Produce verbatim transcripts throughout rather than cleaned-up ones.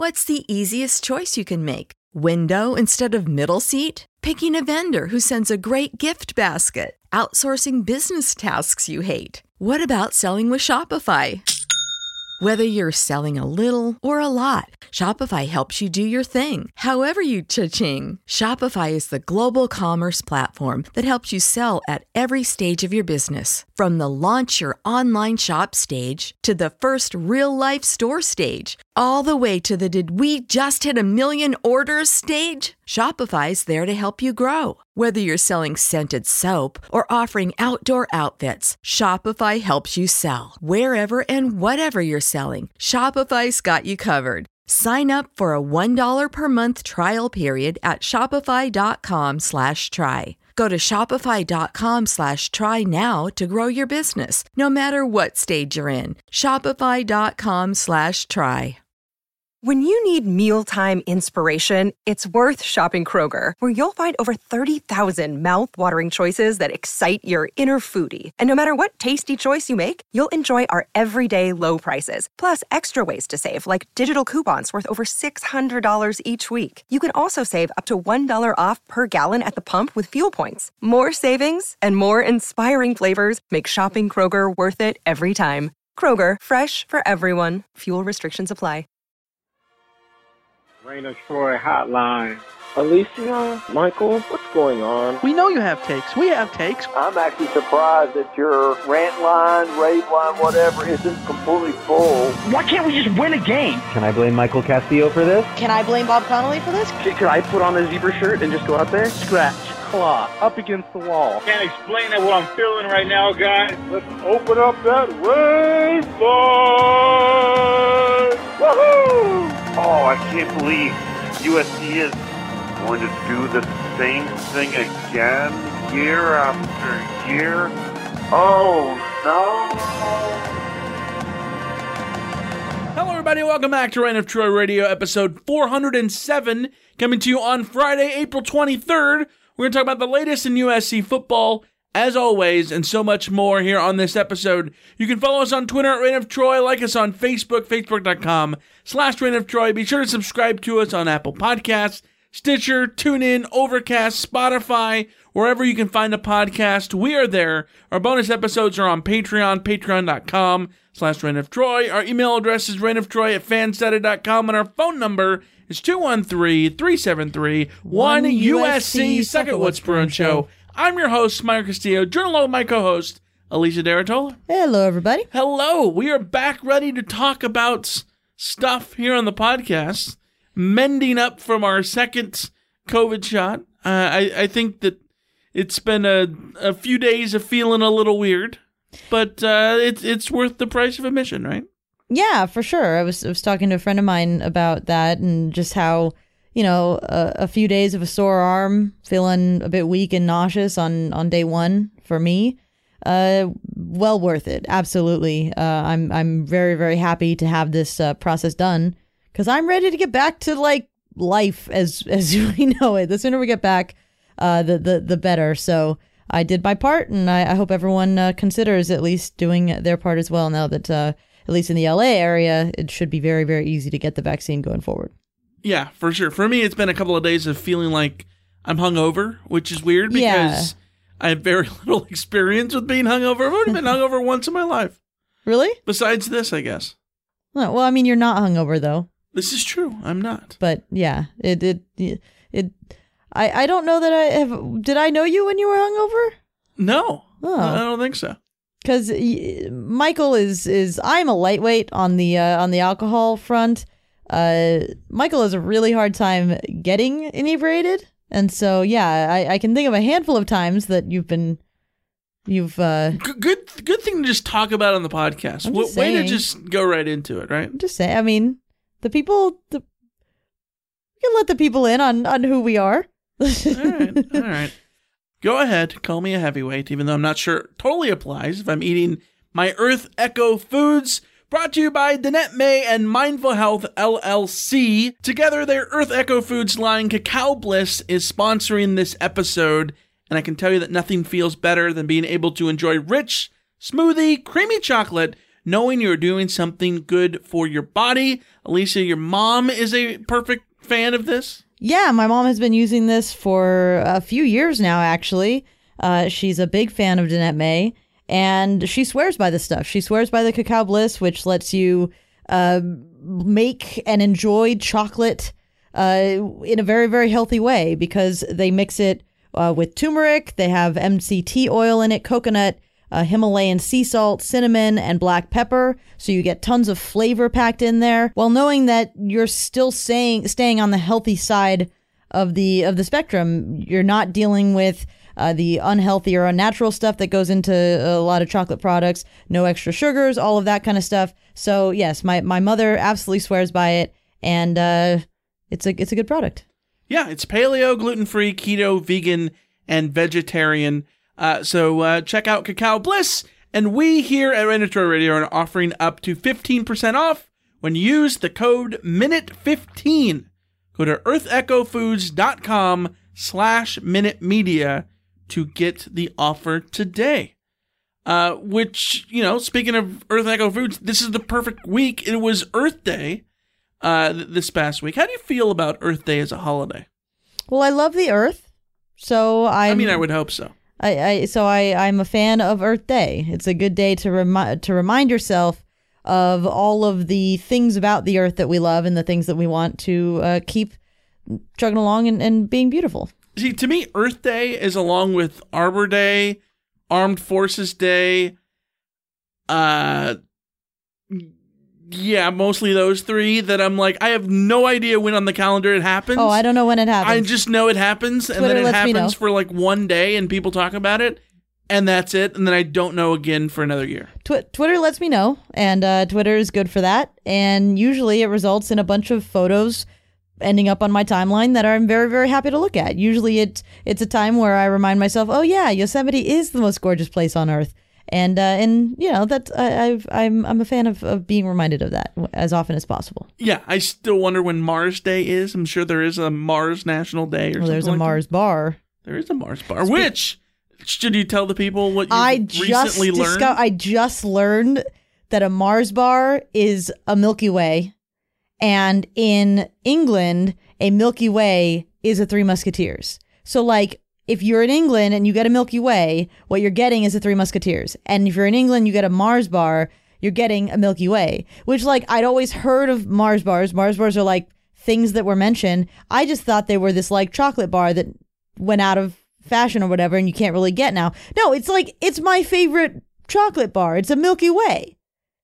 What's the easiest choice you can make? Window instead of middle seat? Picking a vendor who sends a great gift basket? Outsourcing business tasks you hate? What about selling with Shopify? Whether you're selling a little or a lot, Shopify helps you do your thing, however you cha-ching. Shopify is the global commerce platform that helps you sell at every stage of your business. From the launch your online shop stage to the first real-life store stage, all the way to the did we just hit a million orders stage. Shopify's there to help you grow. Whether you're selling scented soap or offering outdoor outfits, Shopify helps you sell. Wherever and whatever you're selling, Shopify's got you covered. Sign up for a one dollar per month trial period at shopify.com slash try. Go to shopify.com slash try now to grow your business, no matter what stage you're in. Shopify.com slash try. When you need mealtime inspiration, it's worth shopping Kroger, where you'll find over thirty thousand mouth-watering choices that excite your inner foodie. And no matter what tasty choice you make, you'll enjoy our everyday low prices, plus extra ways to save, like digital coupons worth over six hundred dollars each week. You can also save up to one dollar off per gallon at the pump with fuel points. More savings and more inspiring flavors make shopping Kroger worth it every time. Kroger, fresh for everyone. Fuel restrictions apply. Rain of Troy hotline. Alicia, Michael, what's going on? We know you have takes. We have takes. I'm actually surprised that your rant line, rave line, whatever, isn't completely full. Why can't we just win a game? Can I blame Michael Castillo for this? Can I blame Bob Connolly for this? Could I put on a zebra shirt and just go out there? Scratch, claw, up against the wall. Can't explain it what I'm feeling right now, guys. Let's open up that rave line. Woohoo! Oh, I can't believe U S C is going to do the same thing again, year after year. Oh, no. Hello, everybody. Welcome back to Reign of Troy Radio, episode four hundred seven, coming to you on Friday, April twenty-third. We're going to talk about the latest in U S C football, as always, and so much more here on this episode. You can follow us on Twitter at Reign of Troy, like us on Facebook, facebook.com slash Reign of Troy. Be sure to subscribe to us on Apple Podcasts, Stitcher, TuneIn, Overcast, Spotify, wherever you can find a podcast. We are there. Our bonus episodes are on Patreon, patreon.com slash Reign of Troy. Our email address is reignoftroy at fansetta dot com, and our phone number is two one three, three seven three, one U S C. Suck it, What's Bruin Show. I'm your host, Mike Castillo, joined along with my co-host, Alicia Derritola. Hello, everybody. Hello. We are back ready to talk about stuff here on the podcast, mending up from our second COVID shot. Uh, I, I think that it's been a, a few days of feeling a little weird, but uh, it's it's worth the price of admission, right? Yeah, for sure. I was I was talking to a friend of mine about that and just how, you know, a, a few days of a sore arm, feeling a bit weak and nauseous on, on day one for me. Uh, well worth it. Absolutely. Uh, I'm I'm very, very happy to have this uh, process done because I'm ready to get back to like life as as we know it. The sooner we get back, uh, the the the better. So I did my part, and I, I hope everyone uh, considers at least doing their part as well. Now that uh, at least in the L A area, it should be very, very easy to get the vaccine going forward. Yeah, for sure. For me, it's been a couple of days of feeling like I'm hungover, which is weird because yeah. I have very little experience with being hungover. I've only been hungover once in my life. Really? Besides this, I guess. Well, well, I mean, you're not hungover, though. This is true. I'm not. But, yeah, it, it, it, it I, I don't know that I have, did I know you when you were hungover? No. Oh. I don't think so. Because Michael is, is, I'm a lightweight on the, uh, on the alcohol front. Uh, Michael has a really hard time getting inebriated. And so, yeah, I, I can think of a handful of times that you've been, you've, uh... Good, good, good thing to just talk about on the podcast. I'm just Way saying. to just go right into it, right? I'm just saying, I mean, the people, the, we can let the people in on, on who we are. All right, all right. Go ahead, call me a heavyweight, even though I'm not sure it totally applies if I'm eating my Earth Echo foods. Brought to you by Danette May and Mindful Health, L L C. Together, their Earth Echo Foods line, Cacao Bliss, is sponsoring this episode. And I can tell you that nothing feels better than being able to enjoy rich, smoothie, creamy chocolate knowing you're doing something good for your body. Alicia, your mom is a perfect fan of this. Yeah, my mom has been using this for a few years now, actually. Uh, she's a big fan of Danette May, and she swears by this stuff. She swears by the Cacao Bliss, which lets you uh, make and enjoy chocolate uh, in a very, very healthy way, because they mix it uh, with turmeric. They have M C T oil in it, coconut, uh, Himalayan sea salt, cinnamon, and black pepper. So you get tons of flavor packed in there, while knowing that you're still staying staying on the healthy side of the of the spectrum. You're not dealing with uh, the unhealthy or unnatural stuff that goes into a lot of chocolate products. No extra sugars, all of that kind of stuff. So yes, my my mother absolutely swears by it, and uh, it's a it's a good product. Yeah, it's paleo, gluten-free, keto, vegan, and vegetarian. Uh, so uh, check out Cacao Bliss, and we here at Random Troy Radio are offering up to fifteen percent off when you use the code minute fifteen. Go to earthechofoods.com slash minute media to get the offer today. Uh, which, you know, speaking of Earth Echo Foods, this is the perfect week. It was Earth Day uh, this past week. How do you feel about Earth Day as a holiday? Well, I love the Earth, so I. I mean, I would hope so. I, I so I I'm a fan of Earth Day. It's a good day to remi- to remind yourself of all of the things about the Earth that we love and the things that we want to uh, keep chugging along and, and being beautiful. See, to me, Earth Day is along with Arbor Day, Armed Forces Day, uh, yeah, mostly those three that I'm like, I have no idea when on the calendar it happens. Oh, I don't know when it happens. I just know it happens, Twitter and then it lets me know. happens for like one day, and people talk about it, and that's it, and then I don't know again for another year. Tw- Twitter lets me know, and uh, Twitter is good for that, and usually it results in a bunch of photos ending up on my timeline that I'm very, very happy to look at. Usually it's, it's a time where I remind myself, oh yeah, Yosemite is the most gorgeous place on Earth. And, uh, and you know, that I, I've, I'm I'm a fan of, of being reminded of that as often as possible. Yeah, I still wonder when Mars Day is. I'm sure there is a Mars National Day or well, something there's a like Mars that. bar. There is a Mars bar. Spe- Which, should you tell the people what you I recently just learned? Disco- I just learned that a Mars bar is a Milky Way. And in England, a Milky Way is a Three Musketeers. So, like, if you're in England and you get a Milky Way, what you're getting is a Three Musketeers. And if you're in England, you get a Mars bar, you're getting a Milky Way. Which, like, I'd always heard of Mars bars. Mars bars are, like, things that were mentioned. I just thought they were this, like, chocolate bar that went out of fashion or whatever and you can't really get now. No, it's like, it's my favorite chocolate bar. It's a Milky Way.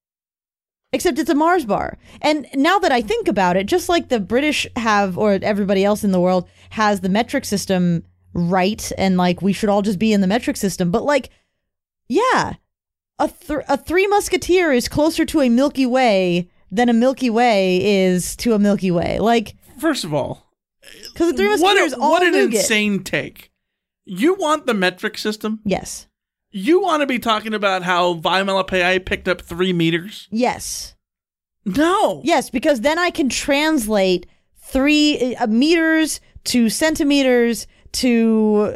Except it's a Mars bar. And now that I think about it, just like the British have, or everybody else in the world has the metric system right, and like we should all just be in the metric system. But like, yeah, a, th- a Three Musketeer is closer to a Milky Way than a Milky Way is to a Milky Way. Like, first of all, because the Three Musketeers what, a, all what an nougat. insane take. You want the metric system? Yes. You want to be talking about how Vaimalapayai picked up three meters? Yes. No. Yes, because then I can translate three uh, meters to centimeters to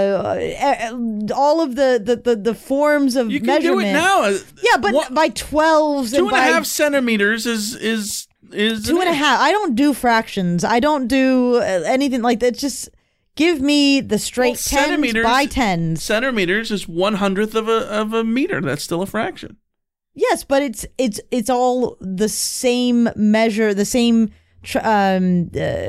uh, all of the, the, the, the forms of you can measurement. do it now. Yeah, but what, by twelves two and, and by a half centimeters is is is two and a half. I don't do fractions. I don't do anything like that. Just give me the straight well, tens by tens. Centimeters is one hundredth of a of a meter. That's still a fraction. Yes, but it's it's it's all the same measure, the same. Tr- um,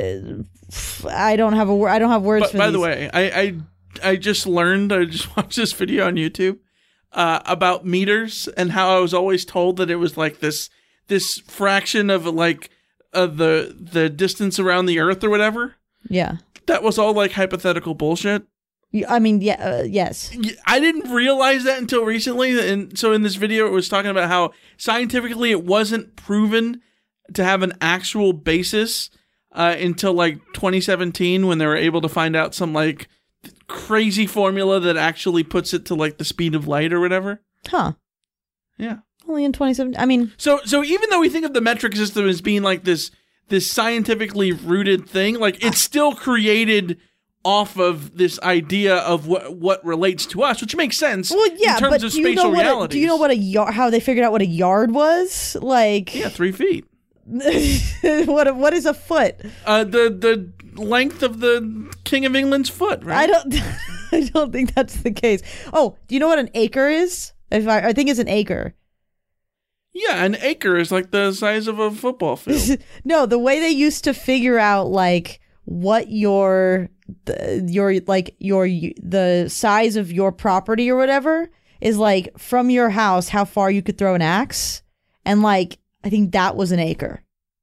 uh, I don't have a word. I don't have words but, for by these. the way, I, I I just learned. I just watched this video on YouTube uh, about meters and how I was always told that it was like this this fraction of like of the the distance around the Earth or whatever. Yeah, that was all like hypothetical bullshit. I mean, yeah, uh, yes. I didn't realize that until recently. And so in this video, it was talking about how scientifically it wasn't proven to have an actual basis uh, until like twenty seventeen when they were able to find out some like crazy formula that actually puts it to like the speed of light or whatever. Huh. Yeah. Only in twenty seventeen. I mean. So so even though we think of the metric system as being like this, this scientifically rooted thing, like it's still created off of this idea of what what relates to us, which makes sense. Well, yeah, in terms but of do you spatial know what realities. a, do you know what a yard? How they figured out what a yard was? Like, yeah, three feet. what what is a foot? Uh, the the length of the King of England's foot. Right? I don't. I don't think that's the case. Oh, do you know what an acre is? If I, I think it's an acre. Yeah, an acre is like the size of a football field. No, the way they used to figure out like what your the, your like your the size of your property or whatever is like from your house, how far you could throw an axe, and like I think that was an acre.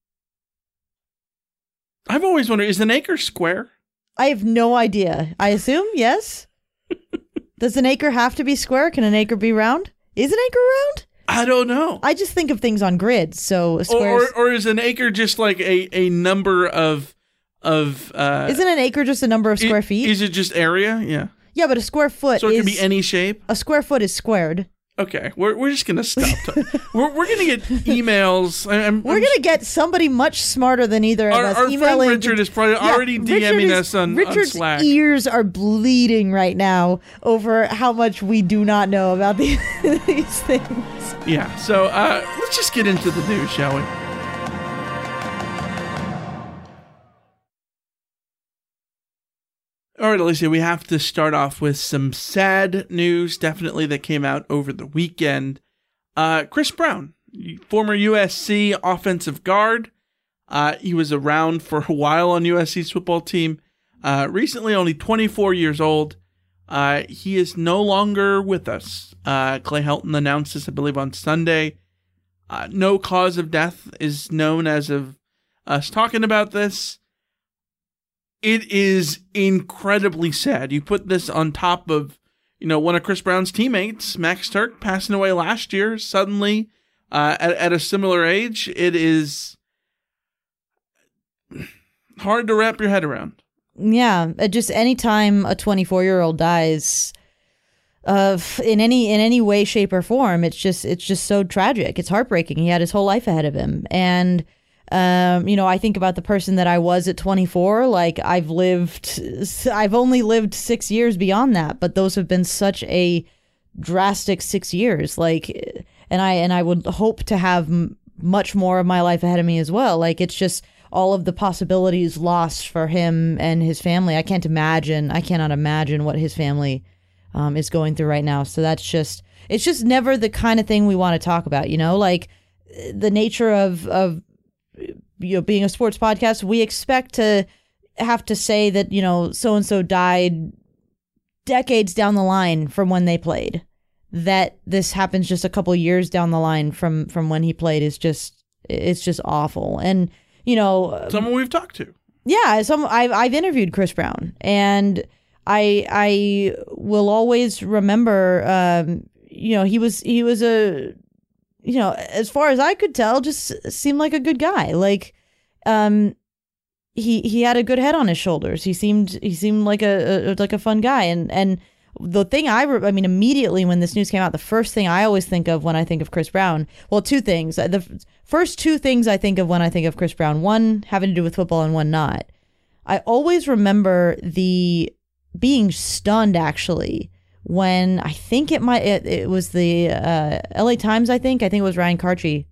I've always wondered, is an acre square? I have no idea. I assume yes. Does an acre have to be square? Can an acre be round? Is an acre round? I don't know. I just think of things on grids, so squares. Or, or, or is an acre just like a, a number of of? Uh, Isn't an acre just a number of square it, feet? Is it just area? Yeah. Yeah, but a square foot. So it is, can be any shape. A square foot is squared. Okay, we're we're just gonna stop. T- we're we're gonna get emails. I'm, we're I'm, gonna get somebody much smarter than either of our, us. Our emailing friend Richard is probably yeah, already DMing is, us on, Richard's on Slack. ears are bleeding right now over how much we do not know about these, these things. Yeah, so uh, let's just get into the news, shall we? All right, Alicia, we have to start off with some sad news, definitely, that came out over the weekend. Uh, Chris Brown, former U S C offensive guard. Uh, he was around for a while on U S C's football team. Uh, recently, only twenty-four years old. Uh, he is no longer with us. Uh, Clay Helton announced this, I believe, on Sunday. Uh, no cause of death is known as of us talking about this. It is incredibly sad. You put this on top of, you know, one of Chris Brown's teammates, Max Turk, passing away last year, suddenly, uh, at, at a similar age. It is hard to wrap your head around. Yeah, just anytime a twenty-four-year-old dies, uh, in any in any way, shape, or form, it's just it's just so tragic. It's heartbreaking. He had his whole life ahead of him, and um, you know, I think about the person that I was at twenty-four. Like I've lived, I've only lived six years beyond that, but those have been such a drastic six years. Like, and I and I would hope to have m- much more of my life ahead of me as well. Like it's just all of the possibilities lost for him and his family. I can't imagine. I cannot imagine what his family um, is going through right now. So that's just, it's just never the kind of thing we want to talk about, you know, like the nature of, of, you know, being a sports podcast, we expect to have to say that, you know, so-and-so died decades down the line from when they played. That this happens just a couple years down the line from, from when he played is just, it's just awful. And, you know, someone we've talked to. Yeah, some I've I've interviewed Chris Brown, and I I will always remember. Um, you know, he was he was a, you know, as far as I could tell, just seemed like a good guy. Like, um, he he had a good head on his shoulders. He seemed he seemed like a, a like a fun guy, and and. The thing I, re- I mean, immediately when this news came out, the first thing I always think of when I think of Chris Brown, well, two things. The f- first two things I think of when I think of Chris Brown, one having to do with football and one not. I always remember the being stunned, actually, when I think it might, it, it was the uh, L A Times, I think. I think it was Ryan Karchi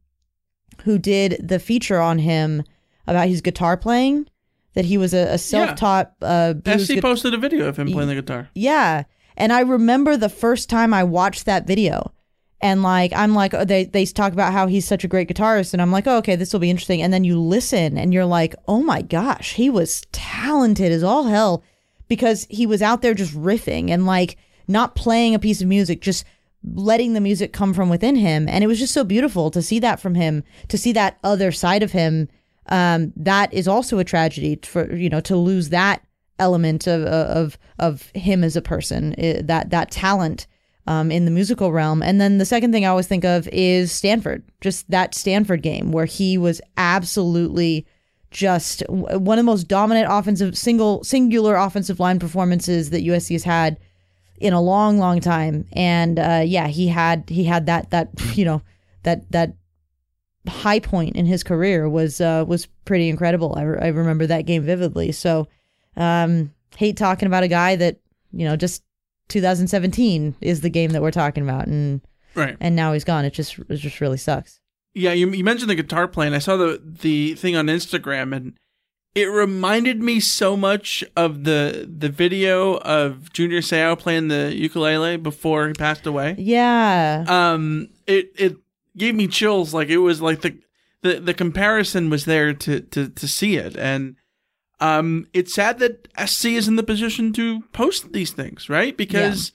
who did the feature on him about his guitar playing, that he was a, a self-taught yeah. uh, blues S C gu- posted a video of him playing the guitar. Yeah. And I remember the first time I watched that video, and like, I'm like, oh, they, they talk about how he's such a great guitarist. And I'm like, oh, okay, this will be interesting. And then you listen and you're like, oh my gosh, he was talented as all hell, because he was out there just riffing and like not playing a piece of music, just letting the music come from within him. And it was just so beautiful to see that from him, to see that other side of him. Um, that is also a tragedy for, you know, to lose that element of of of him as a person, that that talent um, in the musical realm. And then the second thing I always think of is Stanford, just that Stanford game where he was absolutely just one of the most dominant offensive single singular offensive line performances that U S C has had in a long, long time. And uh, yeah, he had he had that that you know that that high point in his career was uh, was pretty incredible. I, re- I remember that game vividly. So. Um, hate talking about a guy that, you know, just two thousand seventeen is the game that we're talking about, and right. and now he's gone. It just it just really sucks. Yeah, you, you mentioned the guitar playing. I saw the the thing on Instagram, and it reminded me so much of the the video of Junior Seau playing the ukulele before he passed away. Yeah. Um. It it gave me chills. Like, it was like the the, the comparison was there to, to to see it, and um, it's sad that S C is in the position to post these things, right? Because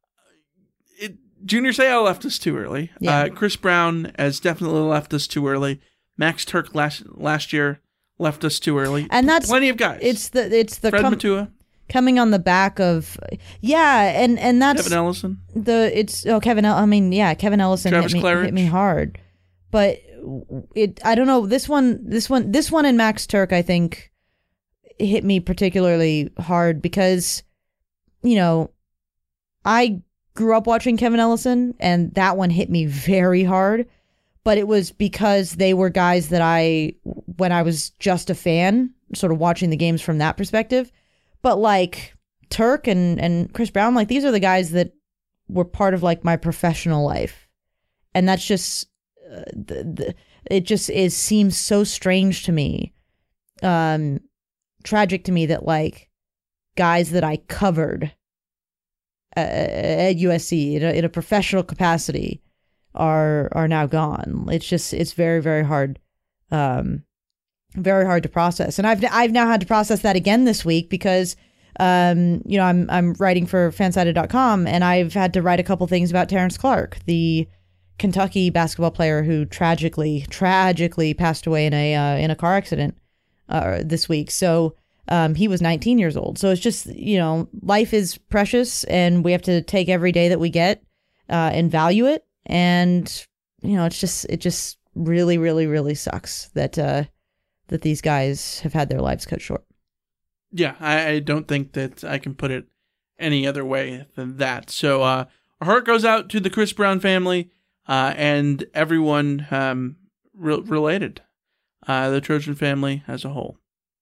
yeah. it Junior Seau left us too early. Yeah. Uh, Chris Brown has definitely left us too early. Max Turk last last year left us too early. And that's plenty of guys. It's the it's the Fred com- Matua. Coming on the back of, yeah, and, and that's Kevin Ellison. The it's oh Kevin. I mean, yeah, Kevin Ellison Travis hit me, Claridge. hit me hard, but it. I don't know this one. This one. This one and Max Turk, I think, hit me particularly hard because, you know, I grew up watching Kevin Ellison, and that one hit me very hard. But it was because they were guys that I, when I was just a fan, sort of watching the games from that perspective. But like Turk and, and Chris Brown, like these are the guys that were part of like my professional life. And that's just, uh, the, the, it just is seems so strange to me, um, tragic to me that like guys that I covered uh, at U S C in a, in a professional capacity are are now gone. It's just, it's very, very hard. Um, very hard to process. And I've I've now had to process that again this week because um you know I'm I'm writing for fansided dot com, and I've had to write a couple things about Terrence Clark, the Kentucky basketball player who tragically tragically passed away in a uh, in a car accident uh, this week. So um he was nineteen years old. So it's just, you know, life is precious, and we have to take every day that we get uh, and value it. And you know, it's just it just really really really sucks that uh that these guys have had their lives cut short. Yeah, I, I don't think that I can put it any other way than that. So uh, our heart goes out to the Chris Brown family uh, and everyone um, re- related, uh, the Trojan family as a whole.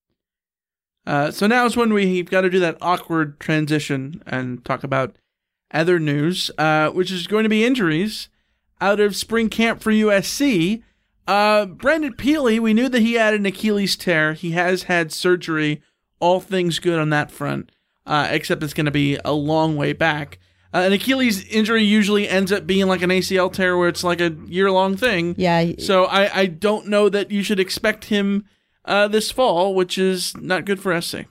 Uh, so now is when we've got to do that awkward transition and talk about other news, uh, which is going to be injuries out of spring camp for U S C. Uh, Brandon Peely, we knew that he had an Achilles tear. He has had surgery. All things good on that front, uh, except it's going to be a long way back. Uh, an Achilles injury usually ends up being like an A C L tear where it's like a year-long thing. Yeah. So I, I don't know that you should expect him uh, this fall, which is not good for S C.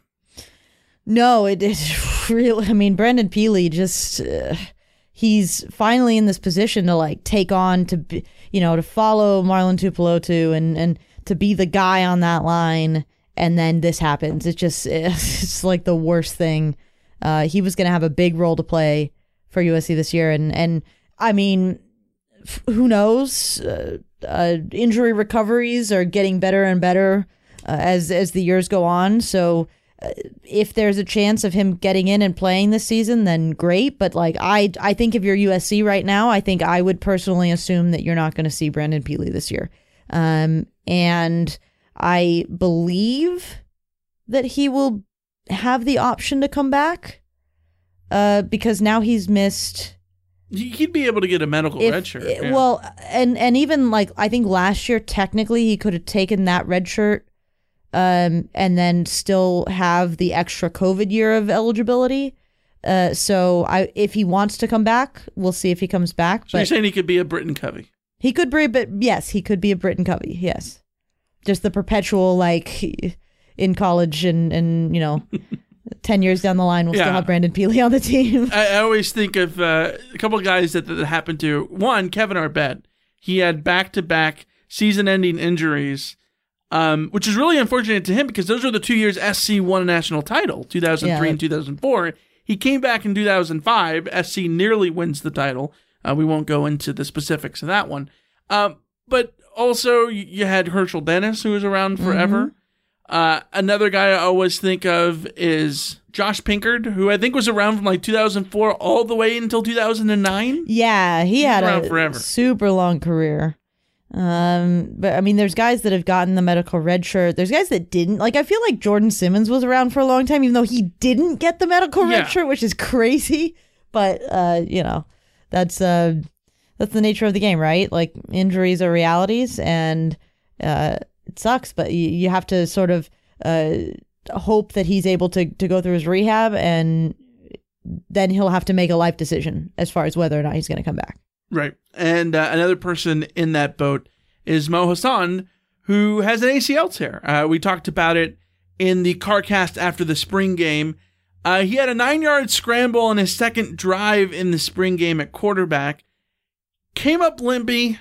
No, it is really, I mean, Brandon Peely just... Uh... He's finally in this position to like take on to be, you know, to follow Marlon Tuipulotu and, and to be the guy on that line. And then this happens. It's just, it's like the worst thing. Uh, he was going to have a big role to play for U S C this year. And, and I mean, f- who knows? Uh, uh, injury recoveries are getting better and better uh, as, as the years go on. So, if there's a chance of him getting in and playing this season, then great. But like I, I think if you're U S C right now, I think I would personally assume that you're not going to see Brandon Peely this year. Um, and I believe that he will have the option to come back, uh, because now he's missed. He'd be able to get a medical if, red shirt. Yeah. Well, and and even like I think last year technically he could have taken that red shirt. Um, and then still have the extra COVID year of eligibility. Uh, so I, if he wants to come back, we'll see if he comes back. So but you're saying he could be a Britton Covey? He could be, but yes, he could be a Britton Covey. Yes, just the perpetual like in college and and you know, ten years down the line, we'll yeah. still have Brandon Peely on the team. I, I always think of uh, a couple of guys that that happened to. One, Kevin Arbett. He had back to back season-ending injuries. Um, which is really unfortunate to him because those are the two years S C won a national title, two thousand three yeah. and two thousand four. He came back in two thousand five. S C nearly wins the title. Uh, we won't go into the specifics of that one. Um, but also, you had Herschel Dennis, who was around forever. Mm-hmm. Uh, another guy I always think of is Josh Pinkard, who I think was around from like two thousand four all the way until two thousand nine. Yeah, he, he had a forever. super long career. Um, but I mean, there's guys that have gotten the medical red shirt. There's guys that didn't. Like, I feel like Jordan Simmons was around for a long time, even though he didn't get the medical Yeah. red shirt, which is crazy. But uh, you know, that's uh, that's the nature of the game, right? Like, injuries are realities, and uh, it sucks. But you, you have to sort of uh hope that he's able to to go through his rehab, and then he'll have to make a life decision as far as whether or not he's going to come back. Right. And uh, another person in that boat is Mo Hassan, who has an A C L tear. Uh, we talked about it in the CarCast after the spring game. Uh, he had a nine-yard scramble on his second drive in the spring game at quarterback. Came up limpy.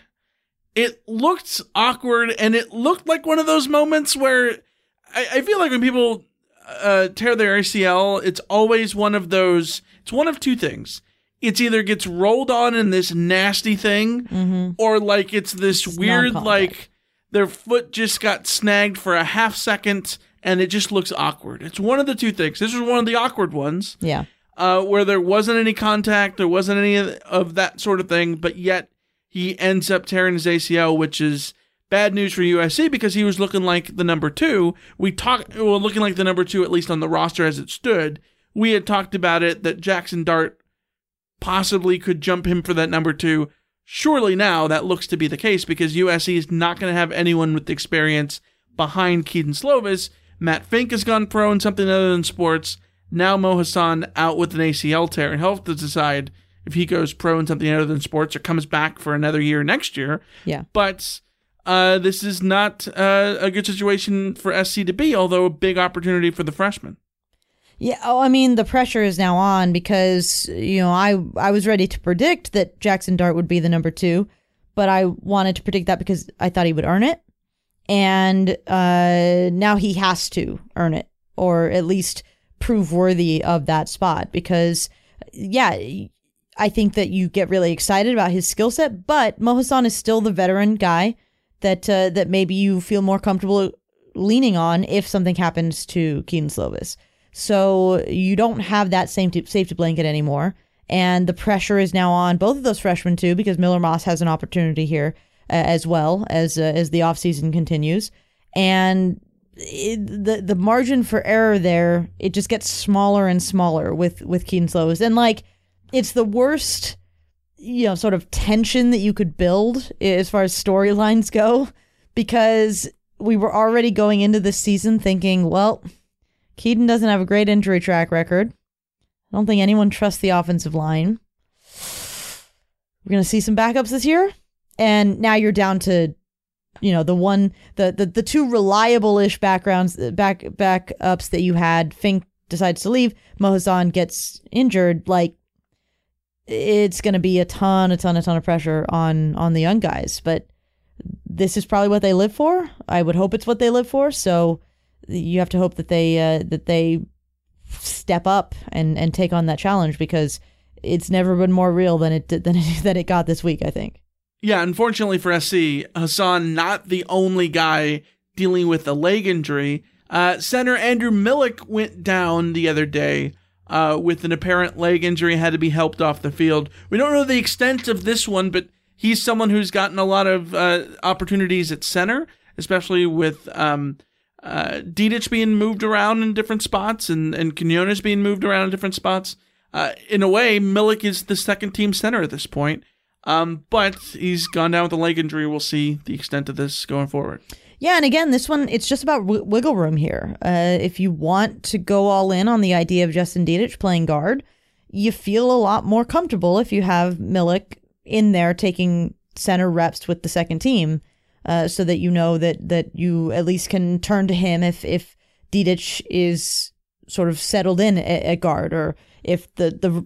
It looked awkward, and it looked like one of those moments where I, I feel like when people uh, tear their A C L, it's always one of those, it's one of two things. It's either gets rolled on in this nasty thing, mm-hmm. or like it's this it's weird, like their foot just got snagged for a half second and it just looks awkward. It's one of the two things. This was one of the awkward ones. Yeah. Uh, where there wasn't any contact, there wasn't any of that sort of thing, but yet he ends up tearing his A C L, which is bad news for U S C because he was looking like the number two. We talked, well, looking like the number two, at least on the roster as it stood. We had talked about it that Jackson Dart possibly could jump him for that number two. Surely now that looks to be the case because U S C is not going to have anyone with experience behind Kedon Slovis. Matt Fink has gone pro in something other than sports. Now Mo Hassan out with an A C L tear, and he'll have to decide if he goes pro in something other than sports or comes back for another year next year. Yeah. But uh, this is not uh, a good situation for S C to be, although a big opportunity for the freshman. Yeah, oh, I mean, the pressure is now on because, you know, I I was ready to predict that Jackson Dart would be the number two, but I wanted to predict that because I thought he would earn it. And uh, now he has to earn it, or at least prove worthy of that spot because, yeah, I think that you get really excited about his skill set, but Mo Hassan is still the veteran guy that uh, that maybe you feel more comfortable leaning on if something happens to Kedon Slovis. So you don't have that same t- safety blanket anymore. And the pressure is now on both of those freshmen, too, because Miller Moss has an opportunity here uh, as well as uh, as the offseason continues. And it, the the margin for error there, it just gets smaller and smaller with, with Kedon Slovis. And, like, it's the worst, you know, sort of tension that you could build as far as storylines go, because we were already going into this season thinking, well, Kedon doesn't have a great injury track record. I don't think anyone trusts the offensive line. We're going to see some backups this year. And now you're down to, you know, the one, the the, the two reliable-ish backgrounds, back backups that you had. Fink decides to leave. Mo Hassan gets injured. Like, it's going to be a ton, a ton, a ton of pressure on, on the young guys. But this is probably what they live for. I would hope it's what they live for. So you have to hope that they uh, that they step up and, and take on that challenge because it's never been more real than it than it, than it got this week, I think. Yeah, unfortunately for S C, Hassan not the only guy dealing with a leg injury. Uh, center Andrew Millick went down the other day uh, with an apparent leg injury, had to be helped off the field. We don't know the extent of this one, but he's someone who's gotten a lot of uh, opportunities at center, especially with um, Uh, Dedich being moved around in different spots and, and Quinones being moved around in different spots. Uh, in a way, Millick is the second team center at this point. Um, but he's gone down with a leg injury. We'll see the extent of this going forward. Yeah, and again, this one, it's just about w- wiggle room here. Uh, if you want to go all in on the idea of Justin Dedich playing guard, you feel a lot more comfortable if you have Millick in there taking center reps with the second team. Uh, so that you know that that you at least can turn to him if if Dedich is sort of settled in at, at guard, or if the the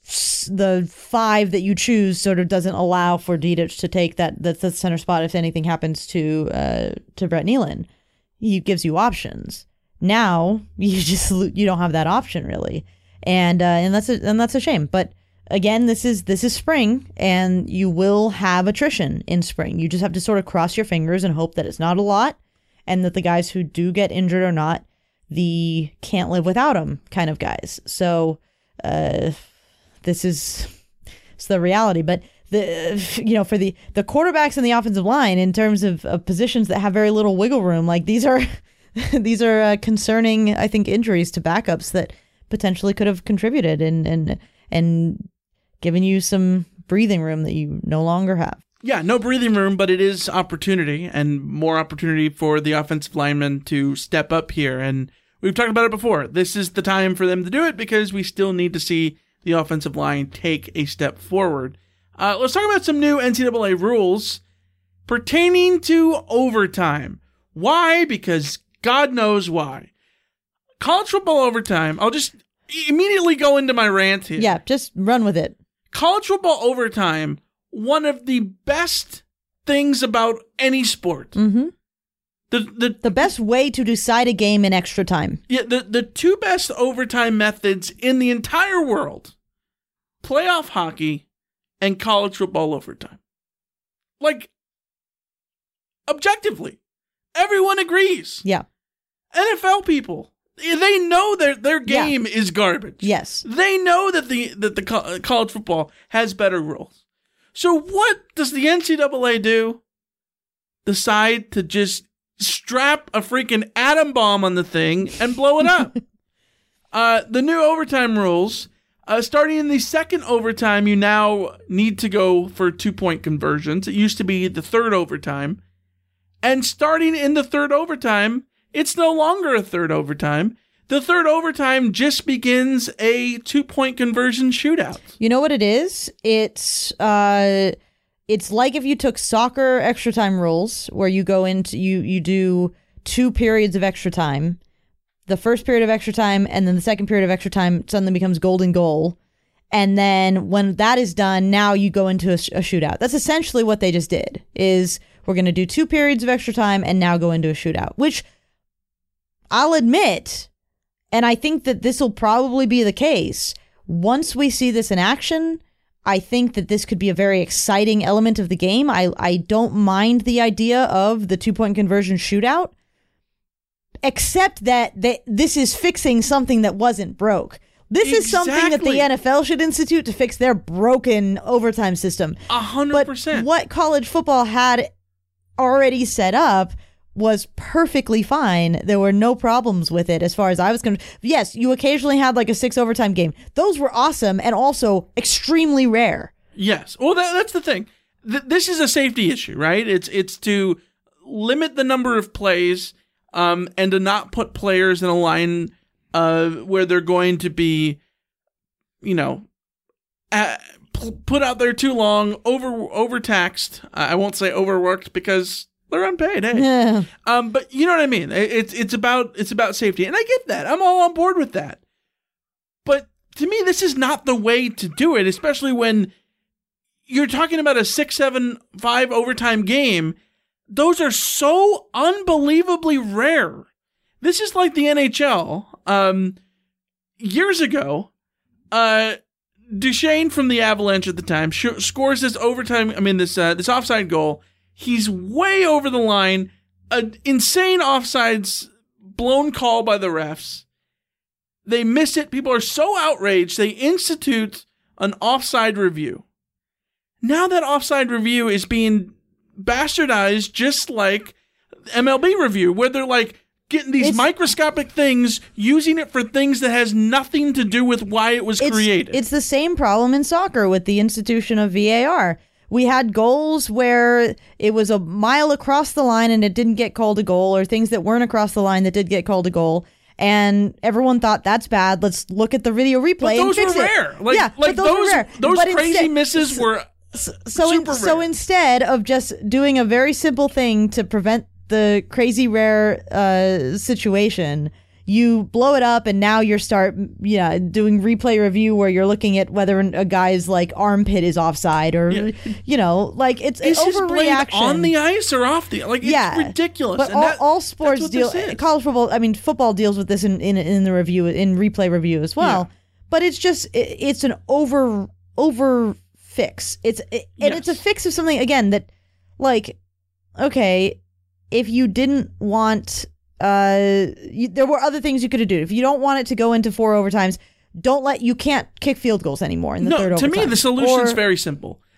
the five that you choose sort of doesn't allow for Dedich to take that that's the center spot if anything happens to uh, to Brett Nealon. He gives you options. Now you just you don't have that option really, and uh, and that's a, and that's a shame. But again, this is this is spring, and you will have attrition in spring. You just have to sort of cross your fingers and hope that it's not a lot, and that the guys who do get injured are not the can't live without them kind of guys. So uh, this is it's the reality. But the you know for the the quarterbacks and the offensive line in terms of, of positions that have very little wiggle room. Like these are these are uh, concerning, I think, injuries to backups that potentially could have contributed and and and given you some breathing room that you no longer have. Yeah, no breathing room, but it is opportunity and more opportunity for the offensive linemen to step up here. And we've talked about it before. This is the time for them to do it because we still need to see the offensive line take a step forward. Uh, let's talk about some new N C double A rules pertaining to overtime. Why? Because God knows why. College football overtime, I'll just immediately go into my rant here. Yeah, just run with it. College football overtime, one of the best things about any sport. Mm-hmm. The, the the best way to decide a game in extra time. Yeah, the, the two best overtime methods in the entire world, playoff hockey and college football overtime. Like, objectively, everyone agrees. Yeah. N F L people, they know their their game yeah. is garbage. Yes. They know that the that the co- college football has better rules. So what does the N C double A do? Decide to just strap a freaking atom bomb on the thing and blow it up. uh, the new overtime rules, uh, starting in the second overtime, you now need to go for two-point conversions. It used to be the third overtime. And starting in the third overtime, it's no longer a third overtime. The third overtime just begins a two-point conversion shootout. You know what it is? It's uh, it's like if you took soccer extra time rules, where you go into you you do two periods of extra time, the first period of extra time, and then the second period of extra time suddenly becomes golden goal, and then when that is done, now you go into a, a shootout. That's essentially what they just did. Is we're going to do two periods of extra time and now go into a shootout, which I'll admit. And I think that this will probably be the case. Once we see this in action, I think that this could be a very exciting element of the game. I, I don't mind the idea of the two-point conversion shootout, except that they, this is fixing something that wasn't broke. This exactly. is something that the N F L should institute to fix their broken overtime system. A hundred percent. But what college football had already set up was perfectly fine. There were no problems with it as far as I was concerned. Yes, you occasionally had like a six overtime game. Those were awesome and also extremely rare. Yes. Well, that, that's the thing. Th- this is a safety issue, right? It's it's to limit the number of plays um, and to not put players in a line uh, where they're going to be, you know, uh, p- put out there too long, over overtaxed. I won't say overworked because they're unpaid, hey. Yeah. Um, but you know what I mean. It's it's about it's about safety, and I get that. I'm all on board with that. But to me, this is not the way to do it, especially when you're talking about a six, seven, five overtime game. Those are so unbelievably rare. This is like the N H L. Um, years ago, uh, Duchesne from the Avalanche at the time sh- scores this overtime. I mean, this uh, this offside goal. He's way over the line. An insane offsides blown call by the refs. They miss it. People are so outraged. They institute an offside review. Now that offside review is being bastardized just like M L B review, where they're like getting these it's, microscopic things, using it for things that has nothing to do with why it was it's, created. It's the same problem in soccer with the institution of V A R. We had goals where it was a mile across the line and it didn't get called a goal, or things that weren't across the line that did get called a goal. And everyone thought that's bad. Let's look at the video replay and fix it. But those were rare. Like, yeah, like but those, those were rare. Those but crazy instead, misses were so, so, super in, so rare. instead of just doing a very simple thing to prevent the crazy rare uh, situation, you blow it up, and now you start, yeah, doing replay review where you're looking at whether a guy's like armpit is offside, or yeah. you know, like it's an is overreaction. His blade on the ice or off the? Like, it's yeah. ridiculous. But and all, that, all sports deal. College football, I mean, football deals with this in, in in the review, in replay review as well. Yeah. But it's just it, it's an over over fix. It's it, yes. and it's a fix of something again that, like, okay, if you didn't want. Uh, you, there were other things you could have done. If you don't want it to go into four overtimes, don't let you can't kick field goals anymore in the no, third to overtime. me, the solution's or, very simple.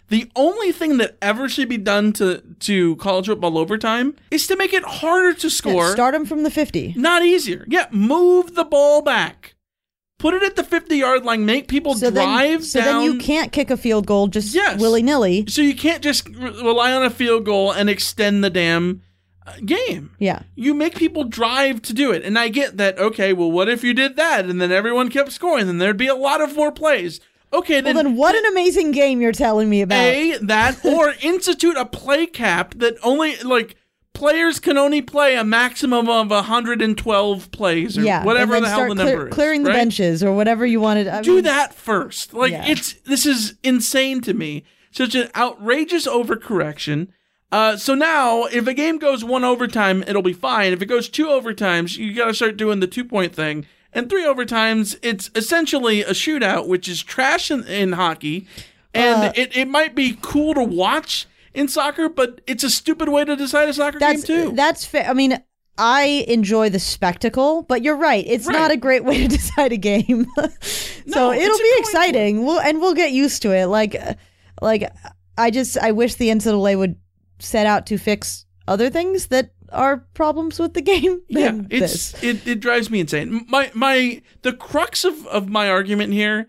The only thing that ever should be done to, to college football overtime is to make it harder to score. Yeah, start them from the fifty. Not easier. Yeah, move the ball back. Put it at the fifty-yard line. Make people so drive then, so down. So then you can't kick a field goal just yes. willy-nilly. So you can't just re- rely on a field goal and extend the damn uh, game. Yeah. You make people drive to do it. And I get that, okay, well, what if you did that and then everyone kept scoring? Then there'd be a lot of more plays. Okay, then, well, then what an amazing game you're telling me about. A, that, or institute a play cap that only, like, players can only play a maximum of one hundred twelve plays or yeah, whatever and then the hell start the clear, number is. Clearing right? the benches or whatever you wanted. I Do mean, that first. Like, yeah. it's, this is insane to me. Such an outrageous overcorrection. Uh, so now, if a game goes one overtime, it'll be fine. If it goes two overtimes, you got to start doing the two-point thing. And three overtimes, it's essentially a shootout, which is trash in, in hockey. And Uh, it, it might be cool to watch in soccer, but it's a stupid way to decide a soccer that's, game, too. That's fair. I mean, I enjoy the spectacle, but you're right. It's Right. not a great way to decide a game. so No, it'll it's a be coin exciting. We'll, and we'll get used to it. Like, uh, like I just, I wish the N C double A would set out to fix other things that are problems with the game. Yeah, than it's this. it, it drives me insane. My my the crux of, of my argument here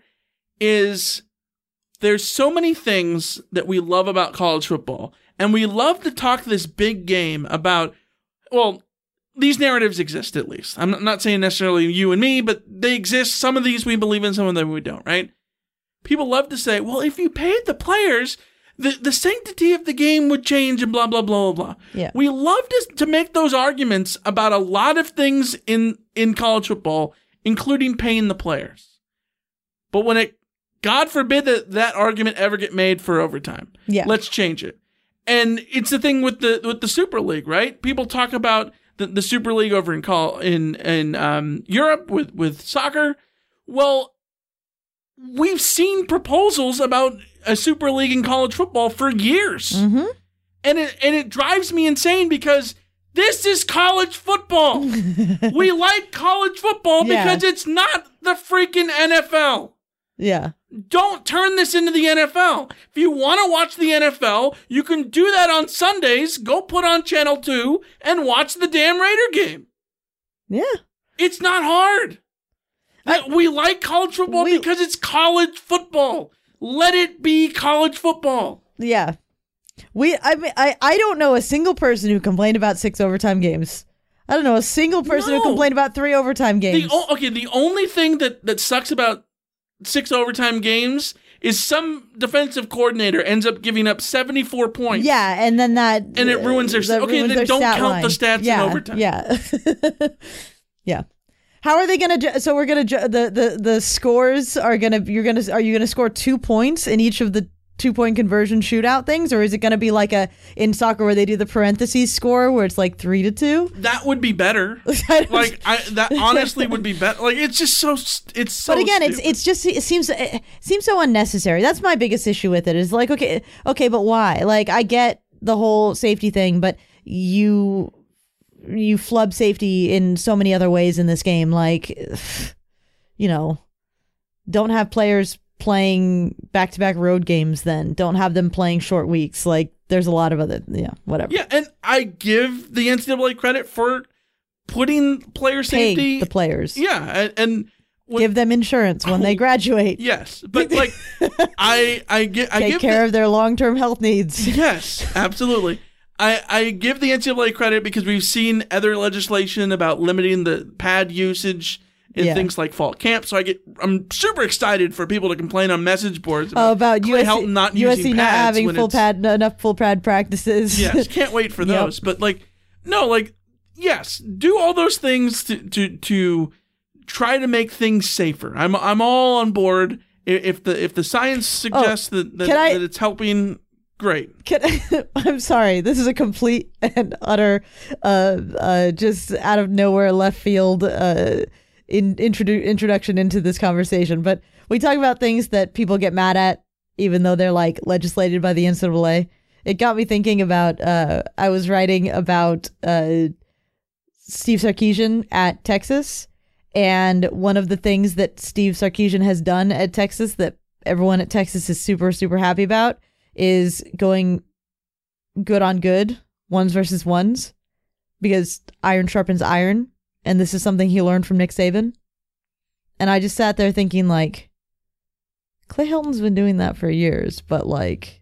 is there's so many things that we love about college football, and we love to talk this big game about, well, these narratives exist at least. I'm not saying necessarily you and me, but they exist. Some of these we believe in, some of them we don't, right? People love to say, well, if you paid the players, the, the sanctity of the game would change and blah, blah, blah, blah, blah. Yeah. We love to, to make those arguments about a lot of things in, in college football, including paying the players. But when it, God forbid that that argument ever get made for overtime. Yeah. Let's change it. And it's the thing with the with the Super League, right? People talk about the, the Super League over in call in in um, Europe with, with soccer. Well, we've seen proposals about a Super League in college football for years. Mm-hmm. And it and it drives me insane because this is college football. We like college football Yeah. because it's not the freaking N F L. Yeah. Don't turn this into the N F L. If you want to watch the N F L, you can do that on Sundays. Go put on Channel two and watch the damn Raider game. Yeah. It's not hard. I- we like college football we- because it's college football. Let it be college football. Yeah. We I mean I, I don't know a single person who complained about six overtime games. I don't know a single person No. who complained about three overtime games. The o- okay, the only thing that, that sucks about six overtime games is some defensive coordinator ends up giving up seventy-four points. Yeah, and then that And it ruins their- that okay, ruins then their don't stat count line. the stats in yeah, overtime. Yeah. Yeah. How are they going to ju- so we're going to ju- the the the scores are going to you're going to are you going to score two points in each of the two point conversion shootout things, or is it going to be like a in soccer where they do the parentheses score where it's like three to two? That would be better. I don't- Like I, that honestly would be better. Like it's just so st- it's so. But again, it's stupid. it's just it seems it seems so unnecessary. That's my biggest issue with it. Is like okay, okay, but why? Like I get the whole safety thing, but you you flub safety in so many other ways in this game. Like you know, don't have players playing back to back road games. Then don't have them playing short weeks. Like there's a lot of other yeah whatever. Yeah, and I give the N C double A credit for putting player Pay safety. the players. Yeah, and. and when, Give them insurance when they graduate. yes, but like I I get I Take give care the, of their long term health needs. Yes, absolutely. I, I give the N C double A credit because we've seen other legislation about limiting the pad usage in Yeah. things like fall camp. So I get I'm super excited for people to complain on message boards about, Oh, about Clay U S C Helton not U S C using not pads having when full it's- pad enough full pad practices. Yes, can't wait for Yep. those. But like, no, like, yes, do all those things to to to try to make things safer. I'm I'm all on board. I- If the if the science suggests that that, can I- that it's helping, great. Can, I'm sorry. This is a complete and utter, uh, uh, just out of nowhere, left field, uh, in introdu- introduction into this conversation. But we talk about things that people get mad at, even though they're like legislated by the N C double A. It got me thinking about. Uh, I was writing about uh, Steve Sarkisian at Texas, and one of the things that Steve Sarkisian has done at Texas that everyone at Texas is super super happy about is going good on good, ones versus ones, because iron sharpens iron, and this is something he learned from Nick Saban. And I just sat there thinking, like, Clay Helton's been doing that for years, but, like,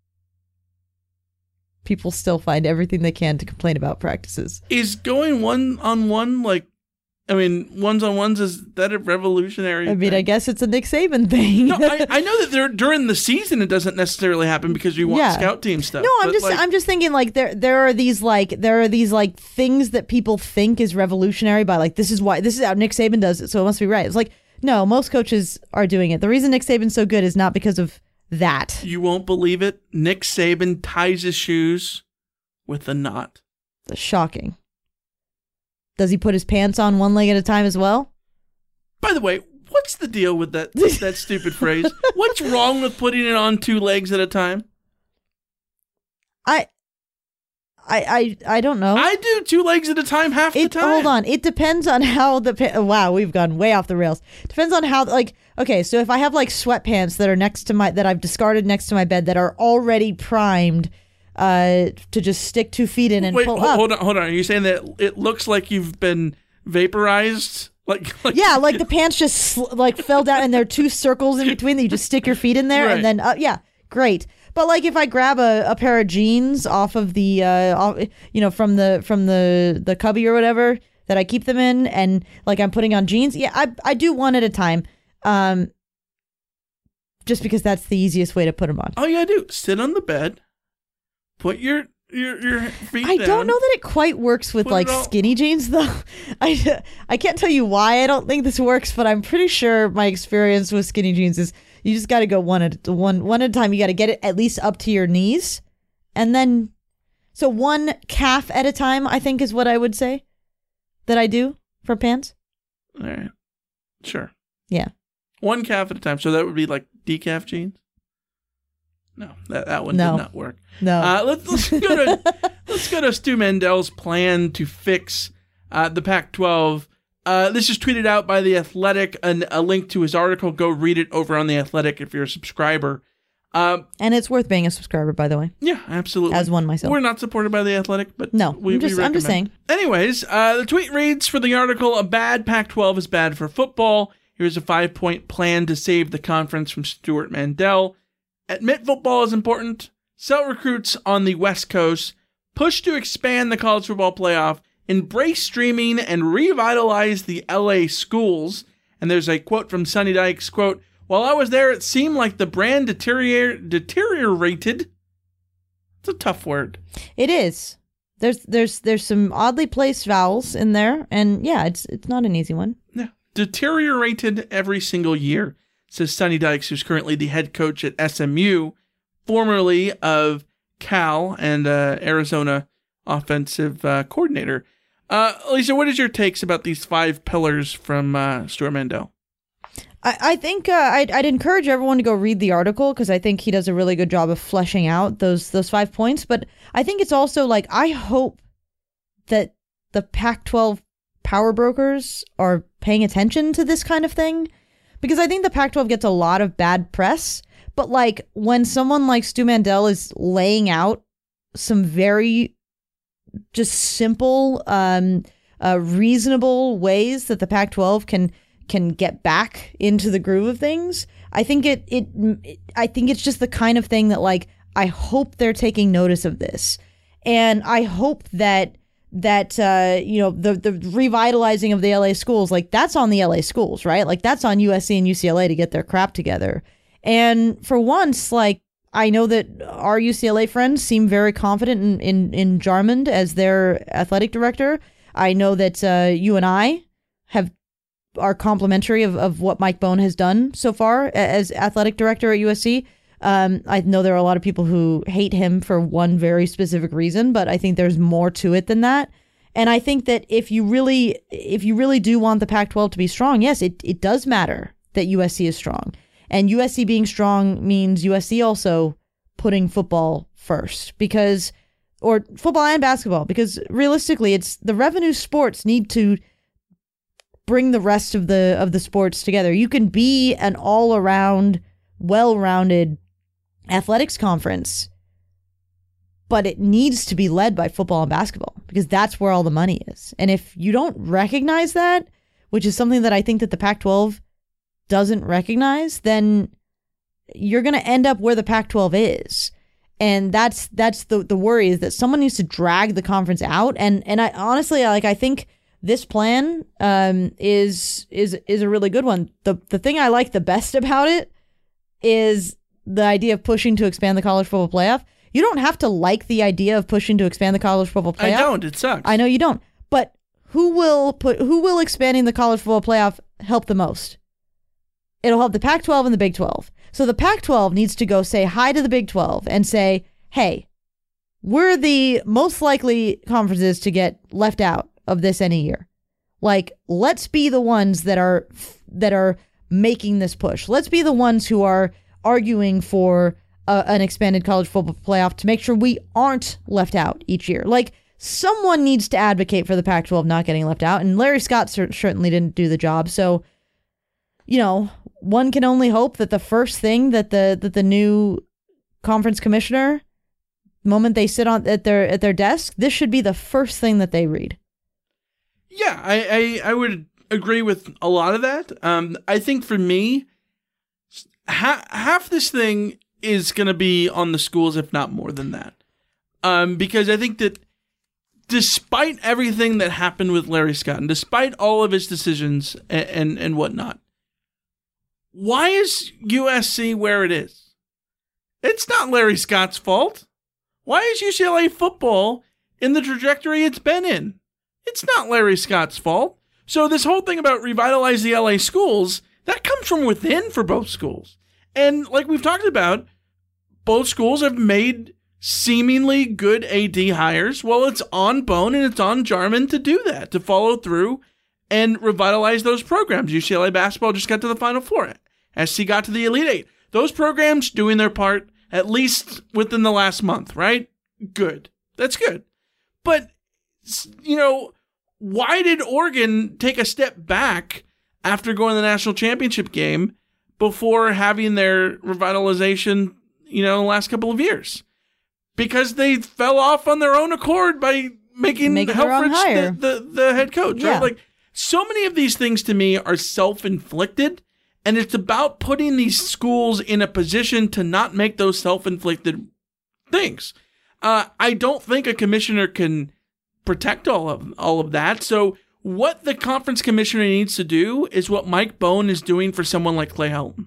people still find everything they can to complain about practices. Is going one-on-one, like, I mean, ones-on-ones, is that a revolutionary I mean, thing? I guess it's a Nick Saban thing. No, I, I know that there during the season it doesn't necessarily happen because you want Yeah. scout team stuff. No, I'm but, just like, I'm just thinking like there there are these like there are these like things that people think is revolutionary by like this is why this is how Nick Saban does it, so it must be right. It's like, no, most coaches are doing it. The reason Nick Saban's so good is not because of that. You won't believe it. Nick Saban ties his shoes with a knot. That's shocking. Does he put his pants on one leg at a time as well? By the way, what's the deal with that that stupid phrase? What's wrong with putting it on two legs at a time? I, I, I, I don't know. I do two legs at a time half It, the time. hold on. It depends on how the pa- wow, we've gone way off the rails. Depends on how like okay, so if I have like sweatpants that are next to my that I've discarded next to my bed that are already primed uh to just stick two feet in and Wait, pull hold, up. hold on, hold on. Are you saying that it looks like you've been vaporized? Like, like Yeah, like the pants just sl- like fell down and there are two circles in between that you just stick your feet in there Right. and then uh, yeah, great. But like if I grab a, a pair of jeans off of the uh off, you know from the from the the cubby or whatever that I keep them in and like I'm putting on jeans, yeah, I I do one at a time. Um just because that's the easiest way to put them on. all you gotta do, sit on the bed, put your your your feet I down. don't know that it quite works with Put it like all- skinny jeans though. I I can't tell you why I don't think this works, but I'm pretty sure my experience with skinny jeans is you just got to go one at one one at a time. You got to get it at least up to your knees, and then so one calf at a time. I think is what I would say that I do for pants. All right, sure. Yeah. One calf at a time. So that would be like decaf jeans. No, that that one No. did not work. No. Uh, let's let's go to let's go to Stu Mandel's plan to fix uh, the Pac twelve. Uh, this is tweeted out by The Athletic, and a link to his article. Go read it over on The Athletic if you're a subscriber. Uh, and it's worth being a subscriber, by the way. yeah, absolutely. As one myself. We're not supported by The Athletic, but No, we, I'm just- we I'm just recommend. saying. Anyways, uh, the tweet reads, for the article, a bad Pac twelve is bad for football. Here's a five-point plan to save the conference from Stuart Mandel. Admit football is important. Sell recruits on the West Coast. Push to expand the college football playoff. Embrace streaming and revitalize the L A schools. And there's a quote from Sonny Dykes, quote, while I was there, it seemed like the brand deterior- deteriorated. It's a tough word. It is. There's there's there's some oddly placed vowels in there, and yeah, it's it's not an easy one. Yeah. Deteriorated every single year, says Sonny Dykes, who's currently the head coach at S M U, formerly of Cal and uh, Arizona offensive uh, coordinator. Uh, Lisa, what is your takes about these five pillars from uh, Stuart Mandel? I, I think uh, I'd, I'd encourage everyone to go read the article because I think he does a really good job of fleshing out those those five points. But I think it's also like I hope that the Pac twelve power brokers are paying attention to this kind of thing, because I think the Pac twelve gets a lot of bad press. But like when someone like Stu Mandel is laying out some very just simple, um, uh, reasonable ways that the Pac twelve can can get back into the groove of things, I think it, it it I think it's just the kind of thing that like I hope they're taking notice of this, and I hope that that uh, you know the the revitalizing of the L A schools, like that's on the L A schools, right? Like that's on U S C and U C L A to get their crap together. And for once, like I know that our U C L A friends seem very confident in in, in Jarmond as their athletic director. I know that uh, you and I have are complimentary of, of what Mike Bohn has done so far as athletic director at U S C. Um, I know there are a lot of people who hate him for one very specific reason, but I think there's more to it than that. And I think that if you really, if you really do want the Pac twelve to be strong, yes, it, it does matter that U S C is strong. And U S C being strong means U S C also putting football first, because, or football and basketball, because realistically, it's the revenue sports need to bring the rest of the of the sports together. You can be an all-around, well-rounded athletics conference, but it needs to be led by football and basketball because that's where all the money is. And if you don't recognize that, which is something that I think that the Pac twelve doesn't recognize, then you're going to end up where the Pac twelve is. And that's that's the the worry, is that someone needs to drag the conference out. And and I honestly, like, I think this plan um, is is is a really good one. The the thing I like the best about it is the idea of pushing to expand the college football playoff. You don't have to like the idea of pushing to expand the college football playoff. I don't. It sucks. I know you don't. But who will put who will expanding the college football playoff help the most? It'll help the Pac twelve and the Big twelve. So the Pac twelve needs to go say hi to the Big twelve and say, hey, we're the most likely conferences to get left out of this any year. Like, let's be the ones that are that are making this push. Let's be the ones who are arguing for a, an expanded college football playoff to make sure we aren't left out each year. Like, someone needs to advocate for the Pac twelve not getting left out, and Larry Scott cer- certainly didn't do the job. So, you know, one can only hope that the first thing that the that the new conference commissioner, the moment they sit on at their at their desk, this should be the first thing that they read. Yeah, I, I, I would agree with a lot of that. Um, I think for me, ha- half this thing is going to be on the schools, if not more than that. Um, because I think that despite everything that happened with Larry Scott, and despite all of his decisions and, and, and whatnot, why is U S C where it is? It's not Larry Scott's fault. Why is U C L A football in the trajectory it's been in? It's not Larry Scott's fault. So this whole thing about revitalize the L A schools, that comes from within for both schools. And like we've talked about, both schools have made seemingly good A D hires. Well, it's on Bone and it's on Jarman to do that, to follow through and revitalize those programs. U C L A basketball just got to the Final Four. S C got to the Elite Eight. Those programs doing their part, at least within the last month, right? Good. That's good. But, you know, why did Oregon take a step back after going to the national championship game before having their revitalization, you know, the last couple of years? Because they fell off on their own accord by making, making Helfrich the, the, the head coach. Yeah. Right? Like, so many of these things to me are self-inflicted, and it's about putting these schools in a position to not make those self-inflicted things. Uh, I don't think a commissioner can protect all of all of that. So what the conference commissioner needs to do is what Mike Bohn is doing for someone like Clay Helton.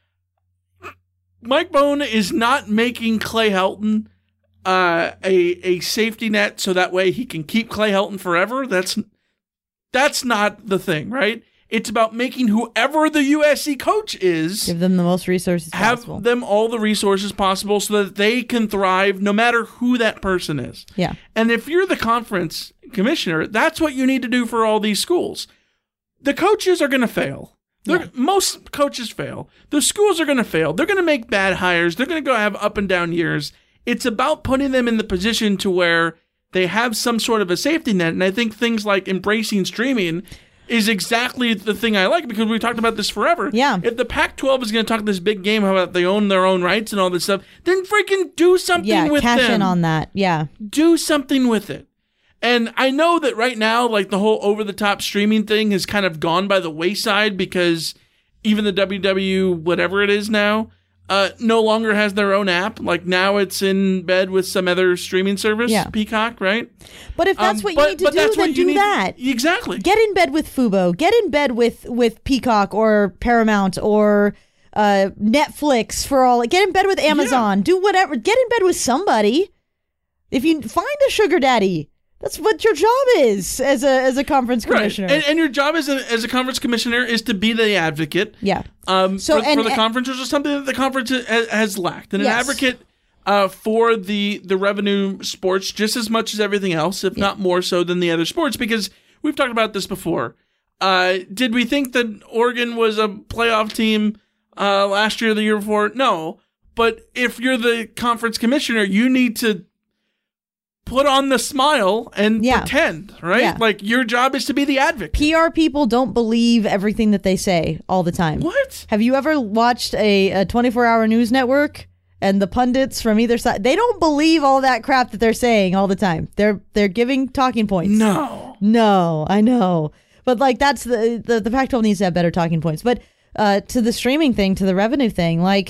Mike Bohn is not making Clay Helton uh, a a safety net so that way he can keep Clay Helton forever. That's that's not the thing, right? It's about making whoever the U S C coach is, give them the most resources have possible. them all the resources possible so that they can thrive no matter who that person is. Yeah. And if you're the conference commissioner, that's what you need to do for all these schools. The coaches are going to fail. Yeah. Most coaches fail. The schools are going to fail. They're going to make bad hires. They're going to go have up and down years. It's about putting them in the position to where they have some sort of a safety net. And I think things like embracing streaming is exactly the thing I like, because we talked about this forever. Yeah. If the Pac twelve is going to talk this big game about they own their own rights and all this stuff, then freaking do something yeah, with them. Yeah, cash in on that. Yeah. Do something with it. And I know that right now, like, the whole over-the-top streaming thing has kind of gone by the wayside because even the W W whatever it is now uh, no longer has their own app. Like, now it's in bed with some other streaming service, yeah. Peacock, right? But if that's um, what you but, need to do, then do need, that. Exactly. Get in bed with Fubo. Get in bed with, with Peacock or Paramount or uh, Netflix for all. Get in bed with Amazon. Yeah. Do whatever. Get in bed with somebody. If you find a sugar daddy. That's what your job is as a as a conference commissioner. Right. And, and your job as a, as a conference commissioner is to be the advocate yeah. um, so, for, and, for the and, conference, which is something that the conference has, has lacked. And yes. an advocate uh, for the, the revenue sports just as much as everything else, if yeah. not more so than the other sports, because we've talked about this before. Uh, did we think that Oregon was a playoff team uh, last year or the year before? No. But if you're the conference commissioner, you need to put on the smile and yeah. pretend, right? Yeah. Like, your job is to be the advocate. P R people don't believe everything that they say all the time. What? Have you ever watched a, a twenty-four hour news network and the pundits from either side, they don't believe all that crap that they're saying all the time. They're they're giving talking points. No. No, I know. But like that's the the, the Pac twelve needs to have better talking points. But uh, to the streaming thing, to the revenue thing, like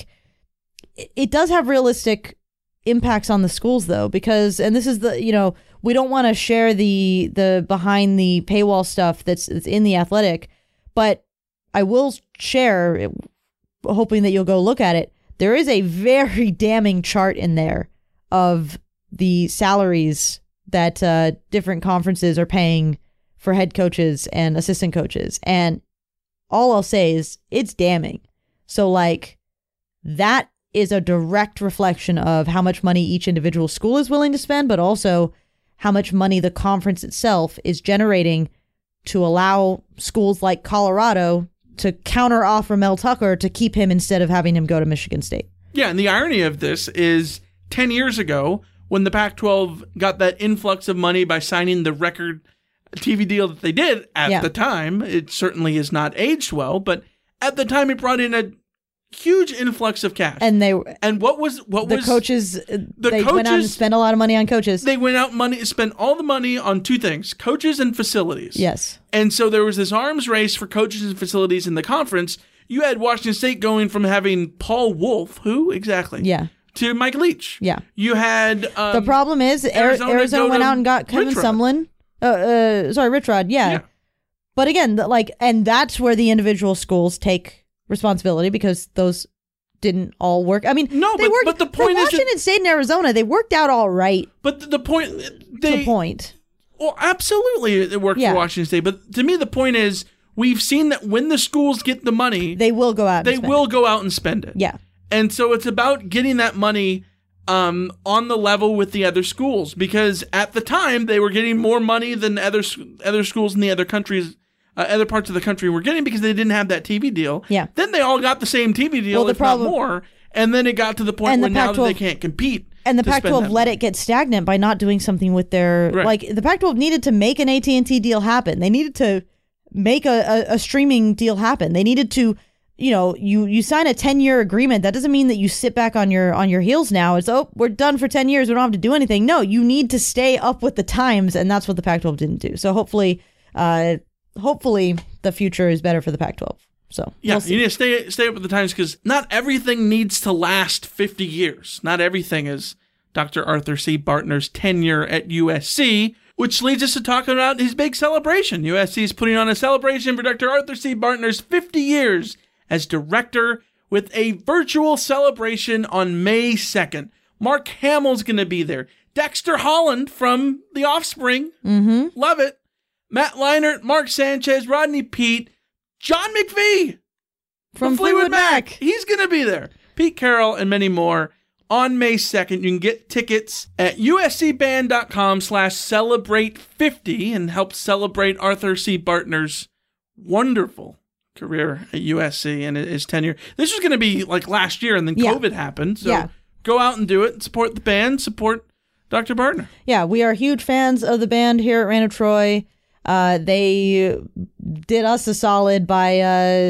it, it does have realistic impacts on the schools though, because and this is the, you know, we don't want to share the the behind the paywall stuff that's, that's in the Athletic, but I will share, hoping that you'll go look at it. There is a very damning chart in there of the salaries that uh, different conferences are paying for head coaches and assistant coaches. And all I'll say is it's damning. So like that is a direct reflection of how much money each individual school is willing to spend, but also how much money the conference itself is generating to allow schools like Colorado to counter offer Mel Tucker to keep him instead of having him go to Michigan State. Yeah, and the irony of this is ten years ago, when the Pac twelve got that influx of money by signing the record T V deal that they did at yeah. the time, it certainly has not aged well, but at the time it brought in a huge influx of cash. And they and what was what the was coaches the they coaches, went out and spent a lot of money on coaches. They went out money spent all the money on two things, coaches and facilities. Yes. And so there was this arms race for coaches and facilities in the conference. You had Washington State going from having Paul Wolf, who exactly? Yeah. To Mike Leach. Yeah. You had um, the problem is Arizona, Arizona went out and got Kevin Rich Sumlin. Uh, uh, sorry, Rich Rod. Yeah. yeah. But again, the, like, and that's where the individual schools take responsibility because those didn't all work. I mean, no, they but, worked, but the point for is Washington that, State and Arizona, they worked out all right. But the, the point, they, to the point. Well, absolutely, it worked yeah. for Washington State. But to me, the point is, we've seen that when the schools get the money, they will go out. They and spend will it. go out and spend it. Yeah, and so it's about getting that money um, on the level with the other schools because at the time they were getting more money than other other schools in the other countries. Uh, other parts of the country were getting because they didn't have that T V deal. Yeah. Then they all got the same T V deal, well, the if problem, not more. And then it got to the point where the now that they can't compete. And the Pac twelve let it get stagnant by not doing something with their... Right. Like, the Pac twelve needed to make an A T and T deal happen. They needed to make a, a, a streaming deal happen. They needed to, you know, you, you sign a ten-year agreement. That doesn't mean that you sit back on your on your heels now. It's, oh, we're done for ten years. We don't have to do anything. No, you need to stay up with the times, and that's what the Pac twelve didn't do. So hopefully... Uh, hopefully the future is better for the Pac twelve. So yeah, we'll you need to stay stay up with the times because not everything needs to last fifty years. Not everything is Doctor Arthur C. Bartner's tenure at U S C, which leads us to talking about his big celebration. U S C is putting on a celebration for Doctor Arthur C. Bartner's fifty years as director with a virtual celebration on May second. Mark Hamill's going to be there. Dexter Holland from The Offspring. Mm-hmm. Love it. Matt Leinart, Mark Sanchez, Rodney Peete, John McVie from Fleetwood, Fleetwood Mac. Mac. He's going to be there. Pete Carroll and many more on May second. You can get tickets at uscband.com slash celebrate 50 and help celebrate Arthur C. Bartner's wonderful career at U S C and his tenure. This was going to be like last year and then yeah. COVID happened. So yeah. go out and do it. Support the band. Support Doctor Bartner. Yeah, we are huge fans of the band here at Reign of Troy. Uh, they did us a solid by uh,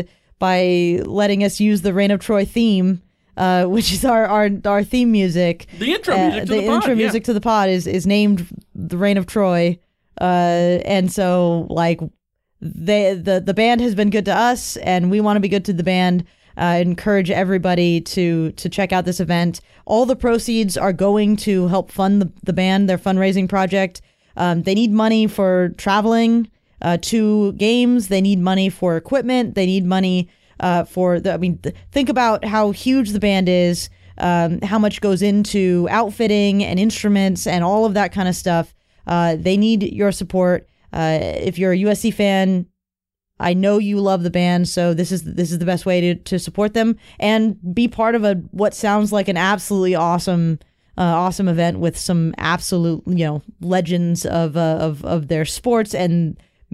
by letting us use the Reign of Troy theme, uh, which is our, our, our theme music. The intro music uh, to the, the pod. intro yeah. music to the pod is, is named the Reign of Troy, uh, and so like they the the band has been good to us, and we want to be good to the band. Uh, encourage everybody to to check out this event. All the proceeds are going to help fund the, the band, their fundraising project. Um, they need money for traveling uh, to games. They need money for equipment. They need money uh, for the, I mean, th- think about how huge the band is, um, how much goes into outfitting and instruments and all of that kind of stuff. Uh, they need your support. Uh, if you're a U S C fan, I know you love the band, so this is this is the best way to, to support them and be part of a what sounds like an absolutely awesome Uh, awesome event with some absolute, you know, legends of uh, of of their sports and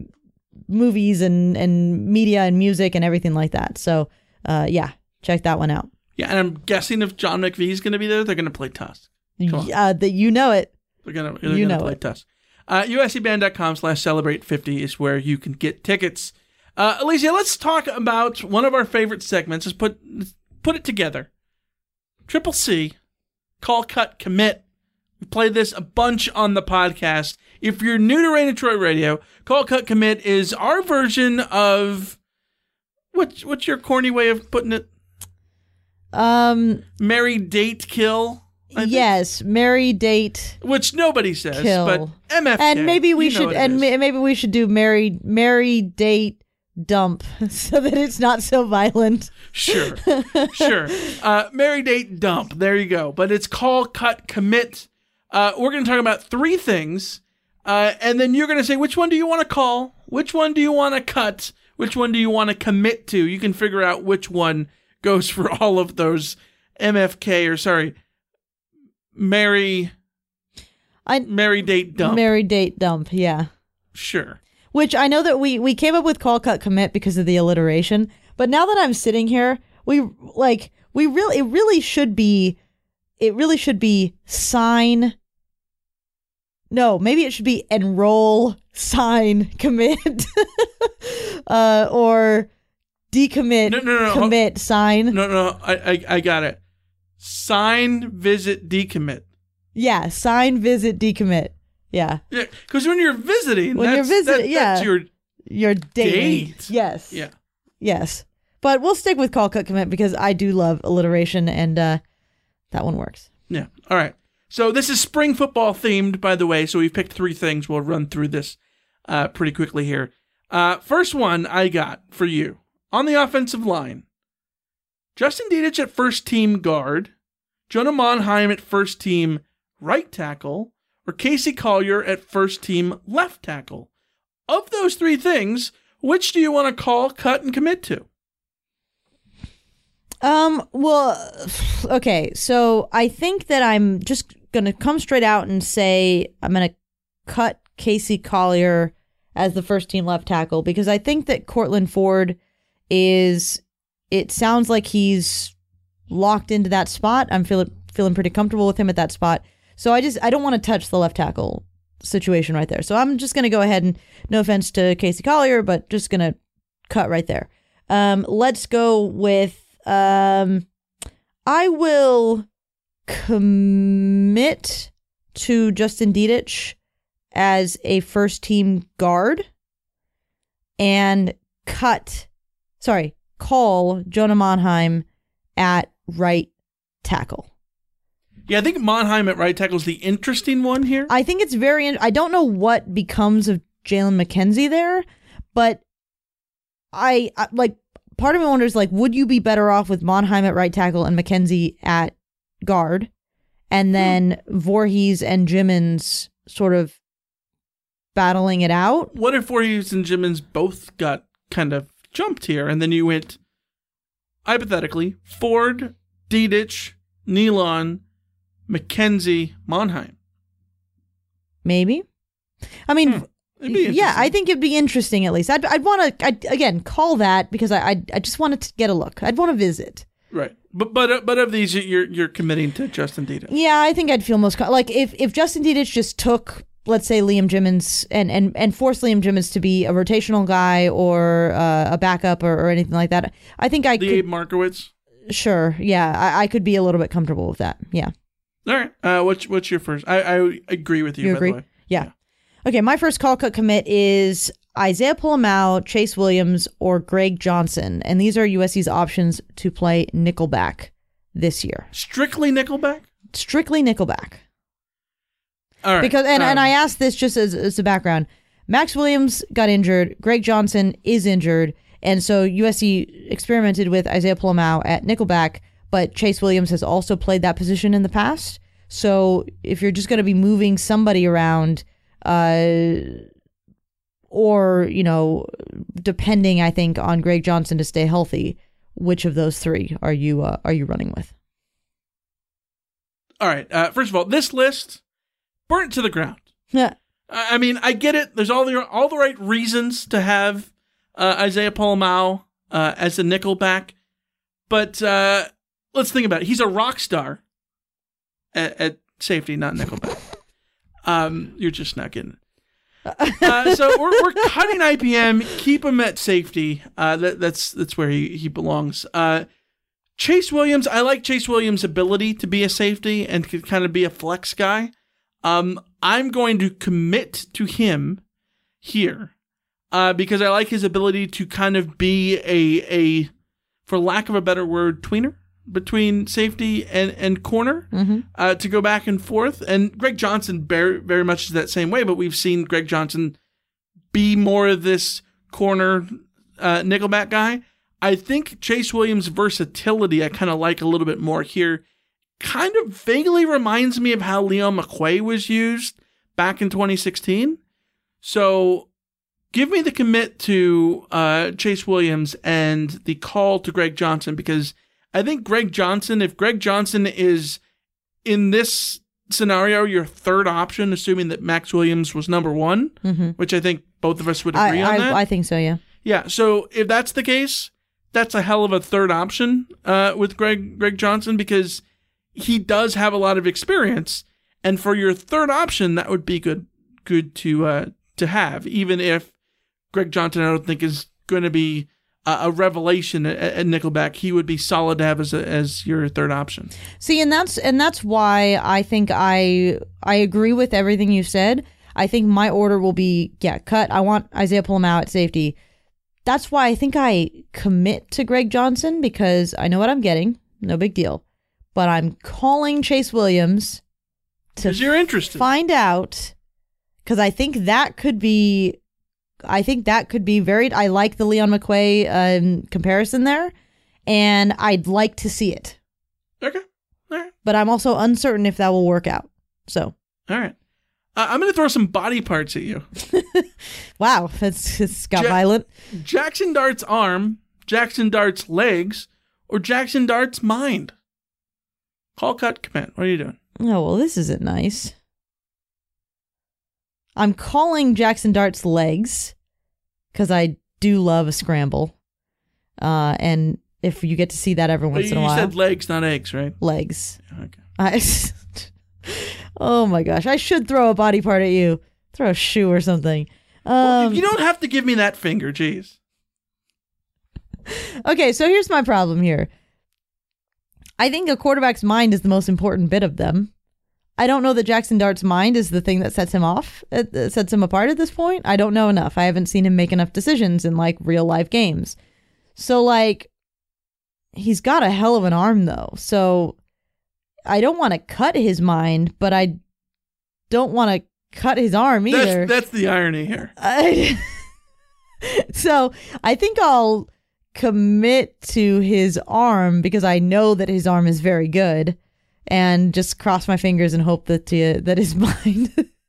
movies and, and media and music and everything like that. So, uh, yeah, check that one out. Yeah, and I'm guessing if John McVie is going to be there, they're going to play Tusk. Uh, that you know it. They're going to you know play it. Tusk. Uh, uscband.com slash celebrate 50 is where you can get tickets. Uh, Alicia, let's talk about one of our favorite segments. Let's put let's put it together. Triple C, call, cut, commit. We play this a bunch on the podcast. If you're new to Rain Detroit Radio, call, cut, commit is our version of what? What's your corny way of putting it? Um, marry, date, kill. Yes, marry, date, which nobody says, kill. But M F K. And maybe we you know should, and ma- maybe we should do marry, marry, date, dump, so that it's not so violent. Sure, sure. Uh, marry, date, dump. There you go. But it's call, cut, commit. Uh, we're going to talk about three things, uh, and then you're going to say which one do you want to call, which one do you want to cut, which one do you want to commit to. You can figure out which one goes for all of those M F K or sorry. Marry, I marry, date, dump. Marry, date, dump. Yeah, sure. Which I know that we we came up with call, cut, commit because of the alliteration. But now that I'm sitting here, we like we really it really should be it really should be sign. No, maybe it should be enroll, sign, commit, uh, or decommit, no, no, no, commit, no. sign. No, no, I, I, I got it. Sign, visit, decommit. Yeah, sign, visit, decommit. Yeah. Yeah, because when you're visiting, when that's, you're visiting, that, yeah, that's your your dating. date. Yes. Yeah. Yes. But we'll stick with call, cut, commit because I do love alliteration, and uh, that one works. Yeah. All right. So this is spring football themed, by the way. So we've picked three things. We'll run through this uh, pretty quickly here. Uh, first one I got for you on the offensive line. Justin Dedich at first team guard, Jonah Monheim at first team right tackle, or Casey Collier at first team left tackle. Of those three things, which do you want to call, cut, and commit to? Um, well, okay, so I think that I'm just going to come straight out and say I'm going to cut Casey Collier as the first team left tackle because I think that Cortland Ford is... It sounds like he's locked into that spot. I'm feeling feeling pretty comfortable with him at that spot. So I just I don't want to touch the left tackle situation right there. So I'm just going to go ahead and, no offense to Casey Collier, but just going to cut right there. Um, let's go with, um, I will commit to Justin Dedich as a first team guard and cut, sorry, call Jonah Monheim at right tackle. Yeah, I think Monheim at right tackle is the interesting one here. I think it's very... In- I don't know what becomes of Jalen McKenzie there, but I, I like part of me wonders like, would you be better off with Monheim at right tackle and McKenzie at guard, and then hmm. Voorhees and Jimmins sort of battling it out? What if Voorhees and Jimmins both got kind of jumped here, and then you went, hypothetically, Ford, Dedich, Nealon, McKenzie, Monheim? Maybe. I mean, hmm. yeah, I think it'd be interesting at least. I'd, I'd want to, I'd, again, call that because I, I, I just wanted to get a look. I'd want to visit. Right. But but uh, but of these, you're you're committing to Justin Dedich. Yeah, I think I'd feel most, co- like if, if Justin Dedich just took, let's say, Liam Jimmins and, and, and forced Liam Jimmins to be a rotational guy or uh, a backup or, or anything like that, I think I the could. Abe Markowitz? Sure, yeah, I, I could be a little bit comfortable with that, yeah. All right, uh, what's, what's your first? I, I agree with you, you by agree? the way. Yeah. yeah. Okay, my first call cut commit is Isaiah Polamau, Chase Williams, or Greg Johnson, and these are U S C's options to play nickelback this year. Strictly nickelback? Strictly nickelback. All right. Because and, um, and I asked this just as, as a background. Max Williams got injured. Greg Johnson is injured. And so U S C experimented with Isaiah Polamau at nickelback, but Chase Williams has also played that position in the past. So if you're just going to be moving somebody around, uh, or, you know, depending, I think, on Greg Johnson to stay healthy, which of those three are you uh, are you running with? All right. Uh, first of all, this list, burnt to the ground. Yeah. I mean, I get it. There's all the all the right reasons to have uh, Isaiah Polamau uh, as a nickelback, but uh, let's think about it. He's a rock star at, at safety, not nickelback. Um, you're just not getting it. Uh, so we're we're cutting I P M, keep him at safety. Uh, that, that's that's where he he belongs. Uh, Chase Williams, I like Chase Williams' ability to be a safety and to kind of be a flex guy. Um, I'm going to commit to him here uh, because I like his ability to kind of be a, a, for lack of a better word, tweener between safety and, and corner mm-hmm. uh, to go back and forth. And Greg Johnson very, very much is that same way, but we've seen Greg Johnson be more of this corner uh, nickelback guy. I think Chase Williams' versatility I kind of like a little bit more here. Kind of vaguely reminds me of how Leon McQuay was used back in twenty sixteen. So give me the commit to uh, Chase Williams and the call to Greg Johnson, because I think Greg Johnson, if Greg Johnson is in this scenario your third option, assuming that Max Williams was number one, mm-hmm. which I think both of us would agree I, on I, that. I think so, yeah. Yeah, so if that's the case, that's a hell of a third option uh, with Greg Greg Johnson, because he does have a lot of experience, and for your third option, that would be good good to uh, to have, even if Greg Johnson I don't think is going to be a, a revelation at, at Nickelback. He would be solid to have as a, as your third option. See, and that's and that's why I think I I agree with everything you said. I think my order will be yeah cut. I want Isaiah Pola-Mao at safety. That's why I think I commit to Greg Johnson, because I know what I'm getting. No big deal. But I'm calling Chase Williams to you're interested. Find out, because I think that could be, I think that could be very, I like the Leon McQuay um, comparison there, and I'd like to see it. Okay. All right. But I'm also uncertain if that will work out. So. All right. Uh, I'm going to throw some body parts at you. Wow. That's, it's got ja- violent. Jackson Dart's arm, Jackson Dart's legs, or Jackson Dart's mind. Call, cut, commit. What are you doing? Oh, well, this isn't nice. I'm calling Jackson Dart's legs because I do love a scramble. Uh, and if you get to see that every once you, in a while. You said legs, not eggs, right? Legs. Okay. I, oh, my gosh. I should throw a body part at you. Throw a shoe or something. Um, well, you don't have to give me that finger, jeez. Okay, so here's my problem here. I think a quarterback's mind is the most important bit of them. I don't know that Jackson Dart's mind is the thing that sets him off, uh, sets him apart at this point. I don't know enough. I haven't seen him make enough decisions in like real life games. So like, he's got a hell of an arm though. So I don't want to cut his mind, but I don't want to cut his arm either. That's, that's the irony here. I, so I think I'll commit to his arm because I know that his arm is very good, and just cross my fingers and hope that uh, that his mind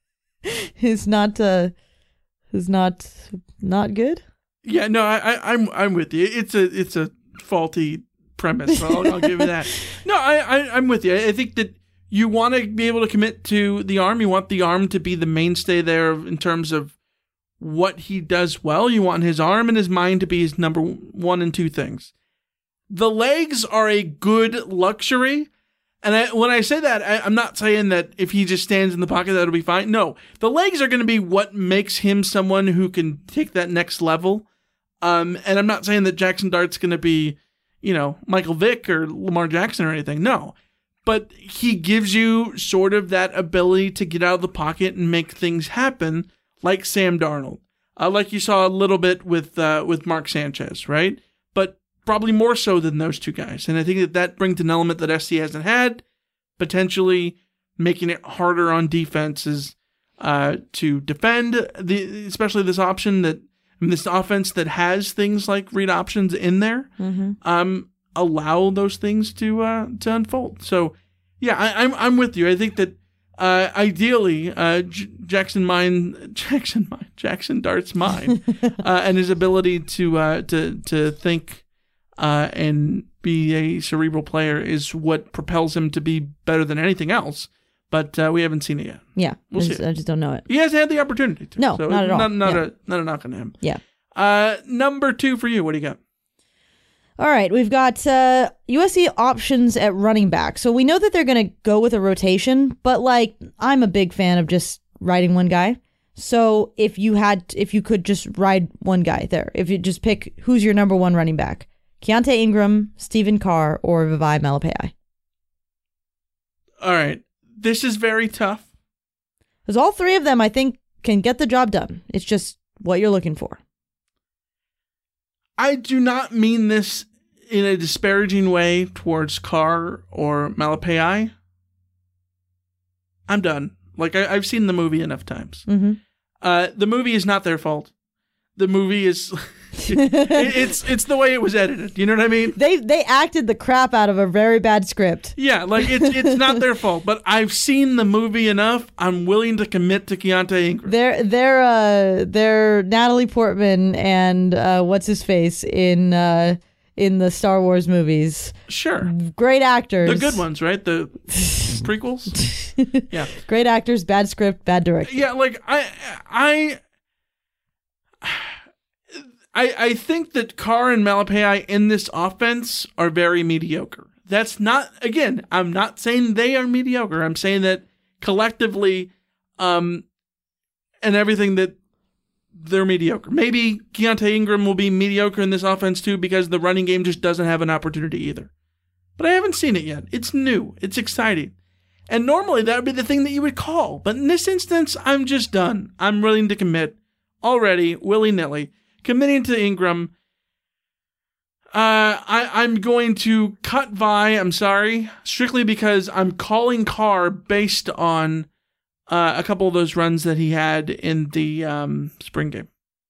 is not uh, is not not good. Yeah, no, I, I, I'm I'm with you. It's a it's a faulty premise. So I'll, I'll give you that. No, I, I I'm with you. I think that you want to be able to commit to the arm. You want the arm to be the mainstay there in terms of what he does well. You want his arm and his mind to be his number one and two things. The legs are a good luxury. And I, when I say that, I, I'm not saying that if he just stands in the pocket, that'll be fine. No, the legs are going to be what makes him someone who can take that next level. Um, and I'm not saying that Jackson Dart's going to be, you know, Michael Vick or Lamar Jackson or anything. No, but he gives you sort of that ability to get out of the pocket and make things happen, like Sam Darnold, uh, like you saw a little bit with uh, with Mark Sanchez, right? But probably more so than those two guys. And I think that that brings an element that S C hasn't had, potentially making it harder on defenses uh, to defend, the especially this option that, I mean, this offense that has things like read options in there, mm-hmm. um, allow those things to uh, to unfold. So, yeah, I, I'm I'm with you. I think that Uh, ideally, uh, J- Jackson mind, Jackson mind, Jackson Dart's mind, uh, and his ability to uh, to to think uh, and be a cerebral player is what propels him to be better than anything else. But uh, we haven't seen it yet. Yeah, we'll I, see just, it. I just don't know it. He hasn't had the opportunity to. No, so not at all. Not, not yeah. a not a knock on him. Yeah. Uh, number two for you. What do you got? All right, we've got uh, U S C options at running back. So we know that they're going to go with a rotation, but like I'm a big fan of just riding one guy. So if you had, if you could just ride one guy there, if you just pick who's your number one running back, Keontae Ingram, Stephen Carr, or Vavae Malepeai. All right. This is very tough. Because all three of them, I think, can get the job done. It's just what you're looking for. I do not mean this in a disparaging way towards Carr or Malepeai. I'm done. Like, I, I've seen the movie enough times. Mm-hmm. Uh, the movie is not their fault. The movie is... it, it's it's the way it was edited. You know what I mean? They they acted the crap out of a very bad script. Yeah, like, it's it's not their fault. But I've seen the movie enough. I'm willing to commit to Keontae Ingram. They're, they're, uh, they're Natalie Portman and uh, what's-his-face in... Uh, in the Star Wars movies. Sure. Great actors. The good ones, right? The prequels? Yeah. Great actors, bad script, bad direction. Yeah, like, I... I... I, I think that Carr and Malepeai in this offense are very mediocre. That's not, again, I'm not saying they are mediocre. I'm saying that collectively, um, and everything that they're mediocre. Maybe Keontae Ingram will be mediocre in this offense too because the running game just doesn't have an opportunity either. But I haven't seen it yet. It's new. It's exciting. And normally that would be the thing that you would call. But in this instance, I'm just done. I'm willing to commit already, willy-nilly. Committing to Ingram. Uh, I, I'm going to cut Vi, I'm sorry, strictly because I'm calling Carr based on uh, a couple of those runs that he had in the um, spring game.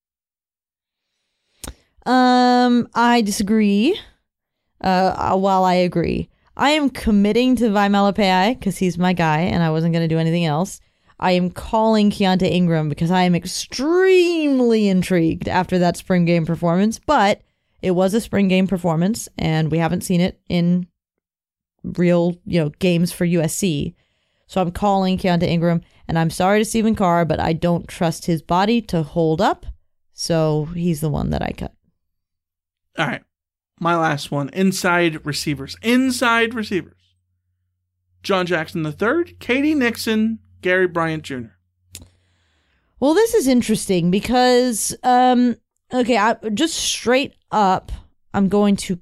Um, I disagree. Uh, while I agree, I am committing to Vi Malepeai because he's my guy and I wasn't going to do anything else. I am calling Keontae Ingram because I am extremely intrigued after that spring game performance, but it was a spring game performance and we haven't seen it in real, you know, games for U S C. So I'm calling Keontae Ingram, and I'm sorry to Stephen Carr, but I don't trust his body to hold up. So he's the one that I cut. All right. My last one. Inside receivers. Inside receivers. John Jackson the third, Katie Nixon, Gary Bryant Junior Well, this is interesting because, um, okay, I, just straight up, I'm going to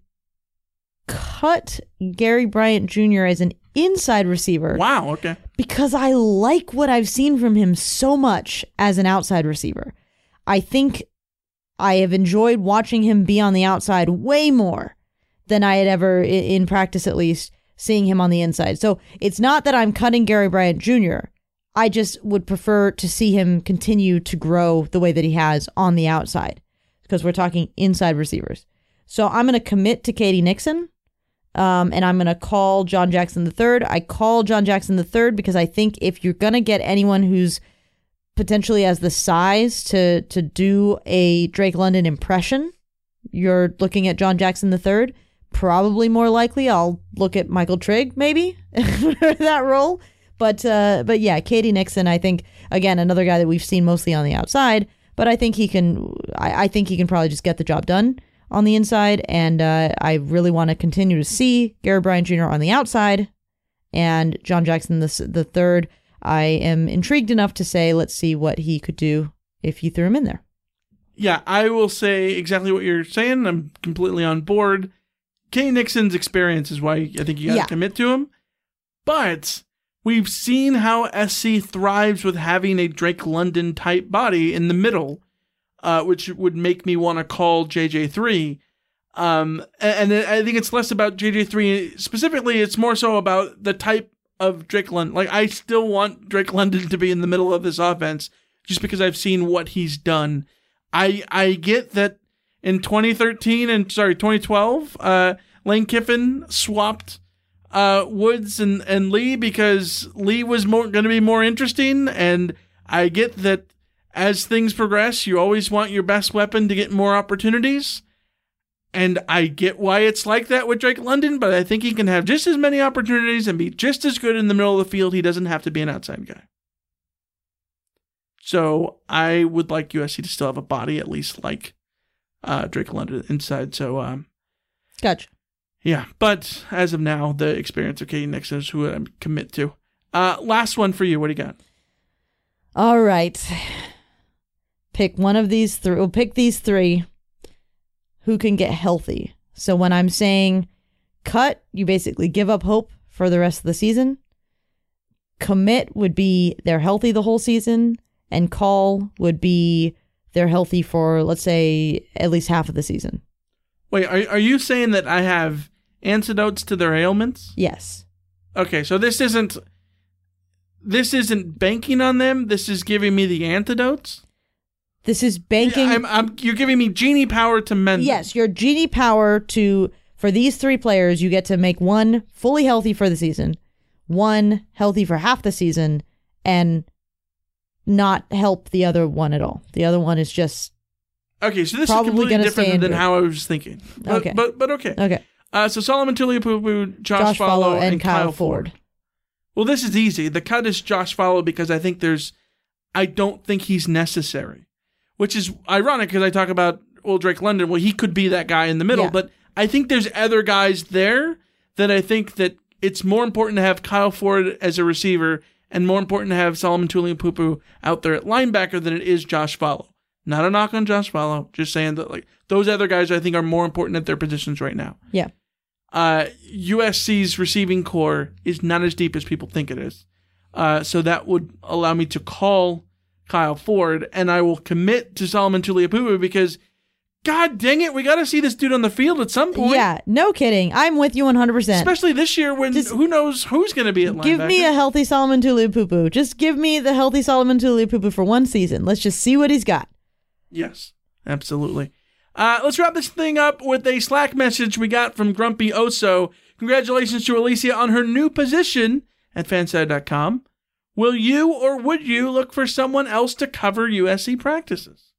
cut Gary Bryant Junior as an inside receiver. Wow, okay. Because I like what I've seen from him so much as an outside receiver. I think I have enjoyed watching him be on the outside way more than I had ever, in practice at least, seeing him on the inside. So it's not that I'm cutting Gary Bryant Junior I just would prefer to see him continue to grow the way that he has on the outside, because we're talking inside receivers. So I'm going to commit to Katie Nixon, um, and I'm going to call John Jackson the third. I call John Jackson the third because I think if you're going to get anyone who's potentially has the size to to do a Drake London impression, you're looking at John Jackson the third. Probably more likely, I'll look at Michael Trigg maybe for that role. But uh, but yeah, Katie Nixon, I think, again, another guy that we've seen mostly on the outside, but I think he can. I, I think he can probably just get the job done on the inside, and uh, I really want to continue to see Gary Bryant Junior on the outside, and John Jackson the the third. I am intrigued enough to say, let's see what he could do if you threw him in there. Yeah, I will say exactly what you're saying. I'm completely on board. Katie Nixon's experience is why I think you got to Yeah. commit to him, but we've seen how S C thrives with having a Drake London type body in the middle, uh, which would make me want to call J J three. Um, and, and I think it's less about J J three specifically. It's more so about the type of Drake London. Like, I still want Drake London to be in the middle of this offense just because I've seen what he's done. I I get that in twenty thirteen and sorry, twenty twelve, uh, Lane Kiffin swapped Uh, Woods and, and Lee because Lee was more going to be more interesting, and I get that as things progress, you always want your best weapon to get more opportunities, and I get why it's like that with Drake London, but I think he can have just as many opportunities and be just as good in the middle of the field. He doesn't have to be an outside guy. So I would like U S C to still have a body at least like uh, Drake London inside. So um, Gotcha. Yeah, but as of now, the experience of Katie Nixon is who I'm commit to. Uh, last one for you. What do you got? All right. Pick one of these three. We'll pick these three who can get healthy So when I'm saying cut, you basically give up hope for the rest of the season. Commit would be they're healthy the whole season, and call would be they're healthy for, let's say, at least half of the season. Wait, are are you saying that I have antidotes to their ailments? Yes. Okay, so this isn't this isn't banking on them. This is giving me the antidotes. This is banking. I'm, I'm, you're giving me genie power to mend. Yes, your genie power to for these three players. You get to make one fully healthy for the season, one healthy for half the season, and not help the other one at all. The other one is just okay. So this is completely different than how I was thinking. But, okay, but but okay. Okay. Uh, so Solomon Tuliaupupu, Josh, Josh Follow, and, and Kyle, Kyle Ford. Ford. Well, this is easy. The cut is Josh Follow because I think there's, I don't think he's necessary, which is ironic because I talk about well Drake London. Well, he could be that guy in the middle, yeah. But I think there's other guys there that I think that it's more important to have Kyle Ford as a receiver and more important to have Solomon Tuliaupupu out there at linebacker than it is Josh Follow. Not a knock on Josh Follow, just saying that like those other guys I think are more important at their positions right now. Yeah. Uh, U S C's receiving core is not as deep as people think it is. Uh, so that would allow me to call Kyle Ford, and I will commit to Solomon Tuliaupupu because, God dang it, we got to see this dude on the field at some point. Yeah, no kidding. I'm with you one hundred percent. Especially this year when Just who knows who's going to be at linebacker. Give me a healthy Solomon Tuliaupupu. Just give me the healthy Solomon Tuliaupupu for one season. Let's just see what he's got. Yes, absolutely. Uh, let's wrap this thing up with a Slack message we got from Grumpy Oso. Congratulations to Alicia on her new position at fanside dot com. Will you or would you look for someone else to cover U S C practices?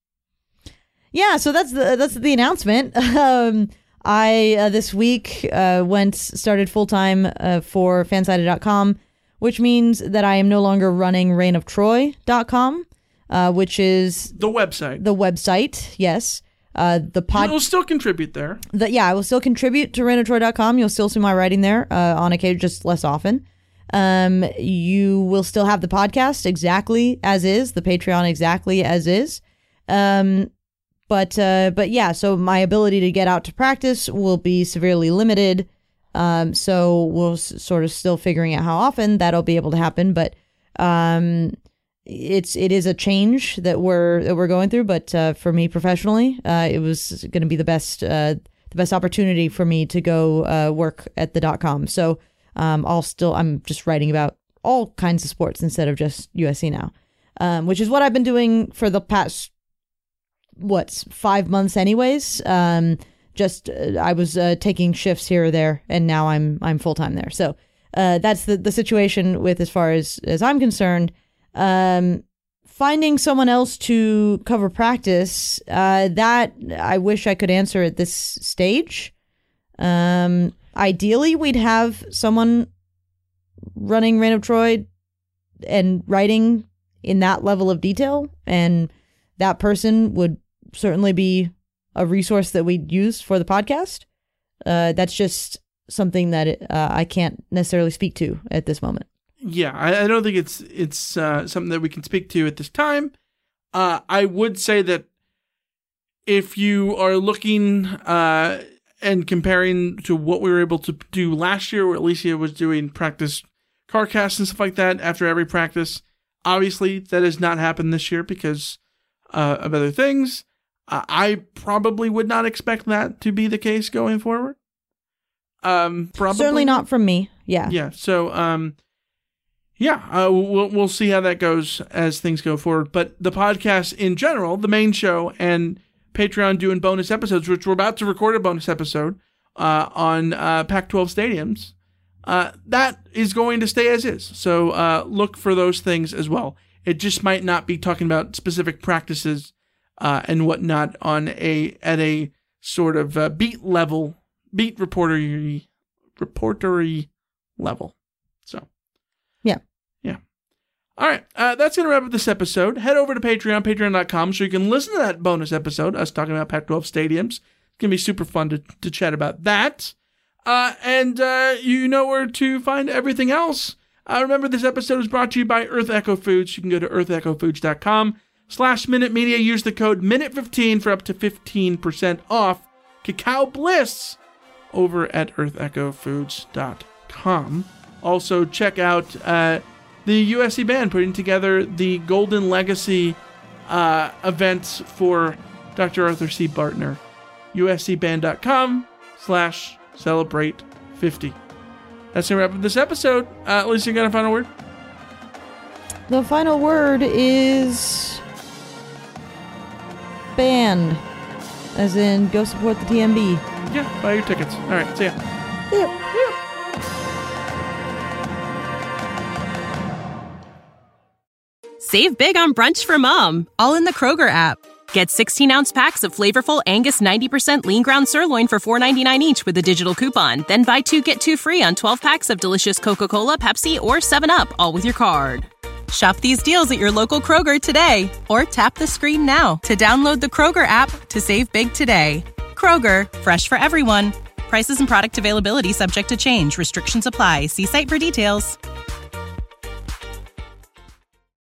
Yeah, so that's the that's the announcement. Um, I uh, this week uh, went started full time uh, for fanside dot com, which means that I am no longer running reign of troy dot com, uh, which is the website. The website, yes. Uh, the pod. You'll still contribute there. The, yeah, I will still contribute to reign of troy dot com. You'll still see my writing there uh, on occasion, just less often. Um, you will still have the podcast exactly as is, the Patreon exactly as is. Um, but uh, but yeah, so my ability to get out to practice will be severely limited. Um, so we'll s- sort of still figuring out how often that'll be able to happen. But um, it's it is a change that we're that we're going through. But uh, for me professionally, uh, it was going to be the best uh, the best opportunity for me to go uh, work at the dot com. So. Um, I'll still, I'm just writing about all kinds of sports instead of just U S C now, um, which is what I've been doing for the past, what, five months anyways. Um, just, uh, I was uh, taking shifts here or there, and now I'm, I'm full-time there. So uh, that's the, the situation with as far as, as I'm concerned. Um, finding someone else to cover practice, uh, that I wish I could answer at this stage. Um, Ideally, we'd have someone running Reign of Troy and writing in that level of detail, and that person would certainly be a resource that we'd use for the podcast. Uh, that's just something that uh, I can't necessarily speak to at this moment. Yeah, I, I don't think it's it's uh, something that we can speak to at this time. Uh, I would say that if you are looking... Uh, and comparing to what we were able to do last year, where Alicia was doing practice car casts and stuff like that after every practice, obviously that has not happened this year because uh, of other things. Uh, I probably would not expect that to be the case going forward. Um, probably certainly not from me. Yeah. Yeah. So, um, yeah, uh, we'll we'll see how that goes as things go forward. But the podcast in general, the main show, and Patreon doing bonus episodes, which we're about to record a bonus episode uh, on uh, Pac twelve stadiums. Uh, that is going to stay as is. So uh, look for those things as well. It just might not be talking about specific practices uh, and whatnot on a at a sort of uh, beat level, beat reportery, reportery level. So, yeah. Yeah. All right, uh, that's going to wrap up this episode. Head over to Patreon, patreon dot com, so you can listen to that bonus episode, us talking about Pac twelve stadiums. It's going to be super fun to, to chat about that. Uh, and uh, you know where to find everything else. Uh, remember, this episode is brought to you by Earth Echo Foods. You can go to earth echo foods dot com slash minute media. Use the code minute fifteen for up to fifteen percent off Cacao Bliss over at earth echo foods dot com. Also, check out uh, the U S C Band putting together the Golden Legacy uh, events for Doctor Arthur C. Bartner. U S C band dot com slash celebrate fifty. That's going to wrap up this episode. Uh, Lisa, you got a final word? The final word is band, as in go support the T M B. Yeah, buy your tickets. All right, see ya. Yep. Yep. Save big on brunch for mom, all in the Kroger app. Get sixteen-ounce packs of flavorful Angus ninety percent lean ground sirloin for four ninety-nine each with a digital coupon. Then buy two, get two free on twelve packs of delicious Coca-Cola, Pepsi, or seven up, all with your card. Shop these deals at your local Kroger today, or tap the screen now to download the Kroger app to save big today. Kroger, fresh for everyone. Prices and product availability subject to change. Restrictions apply. See site for details.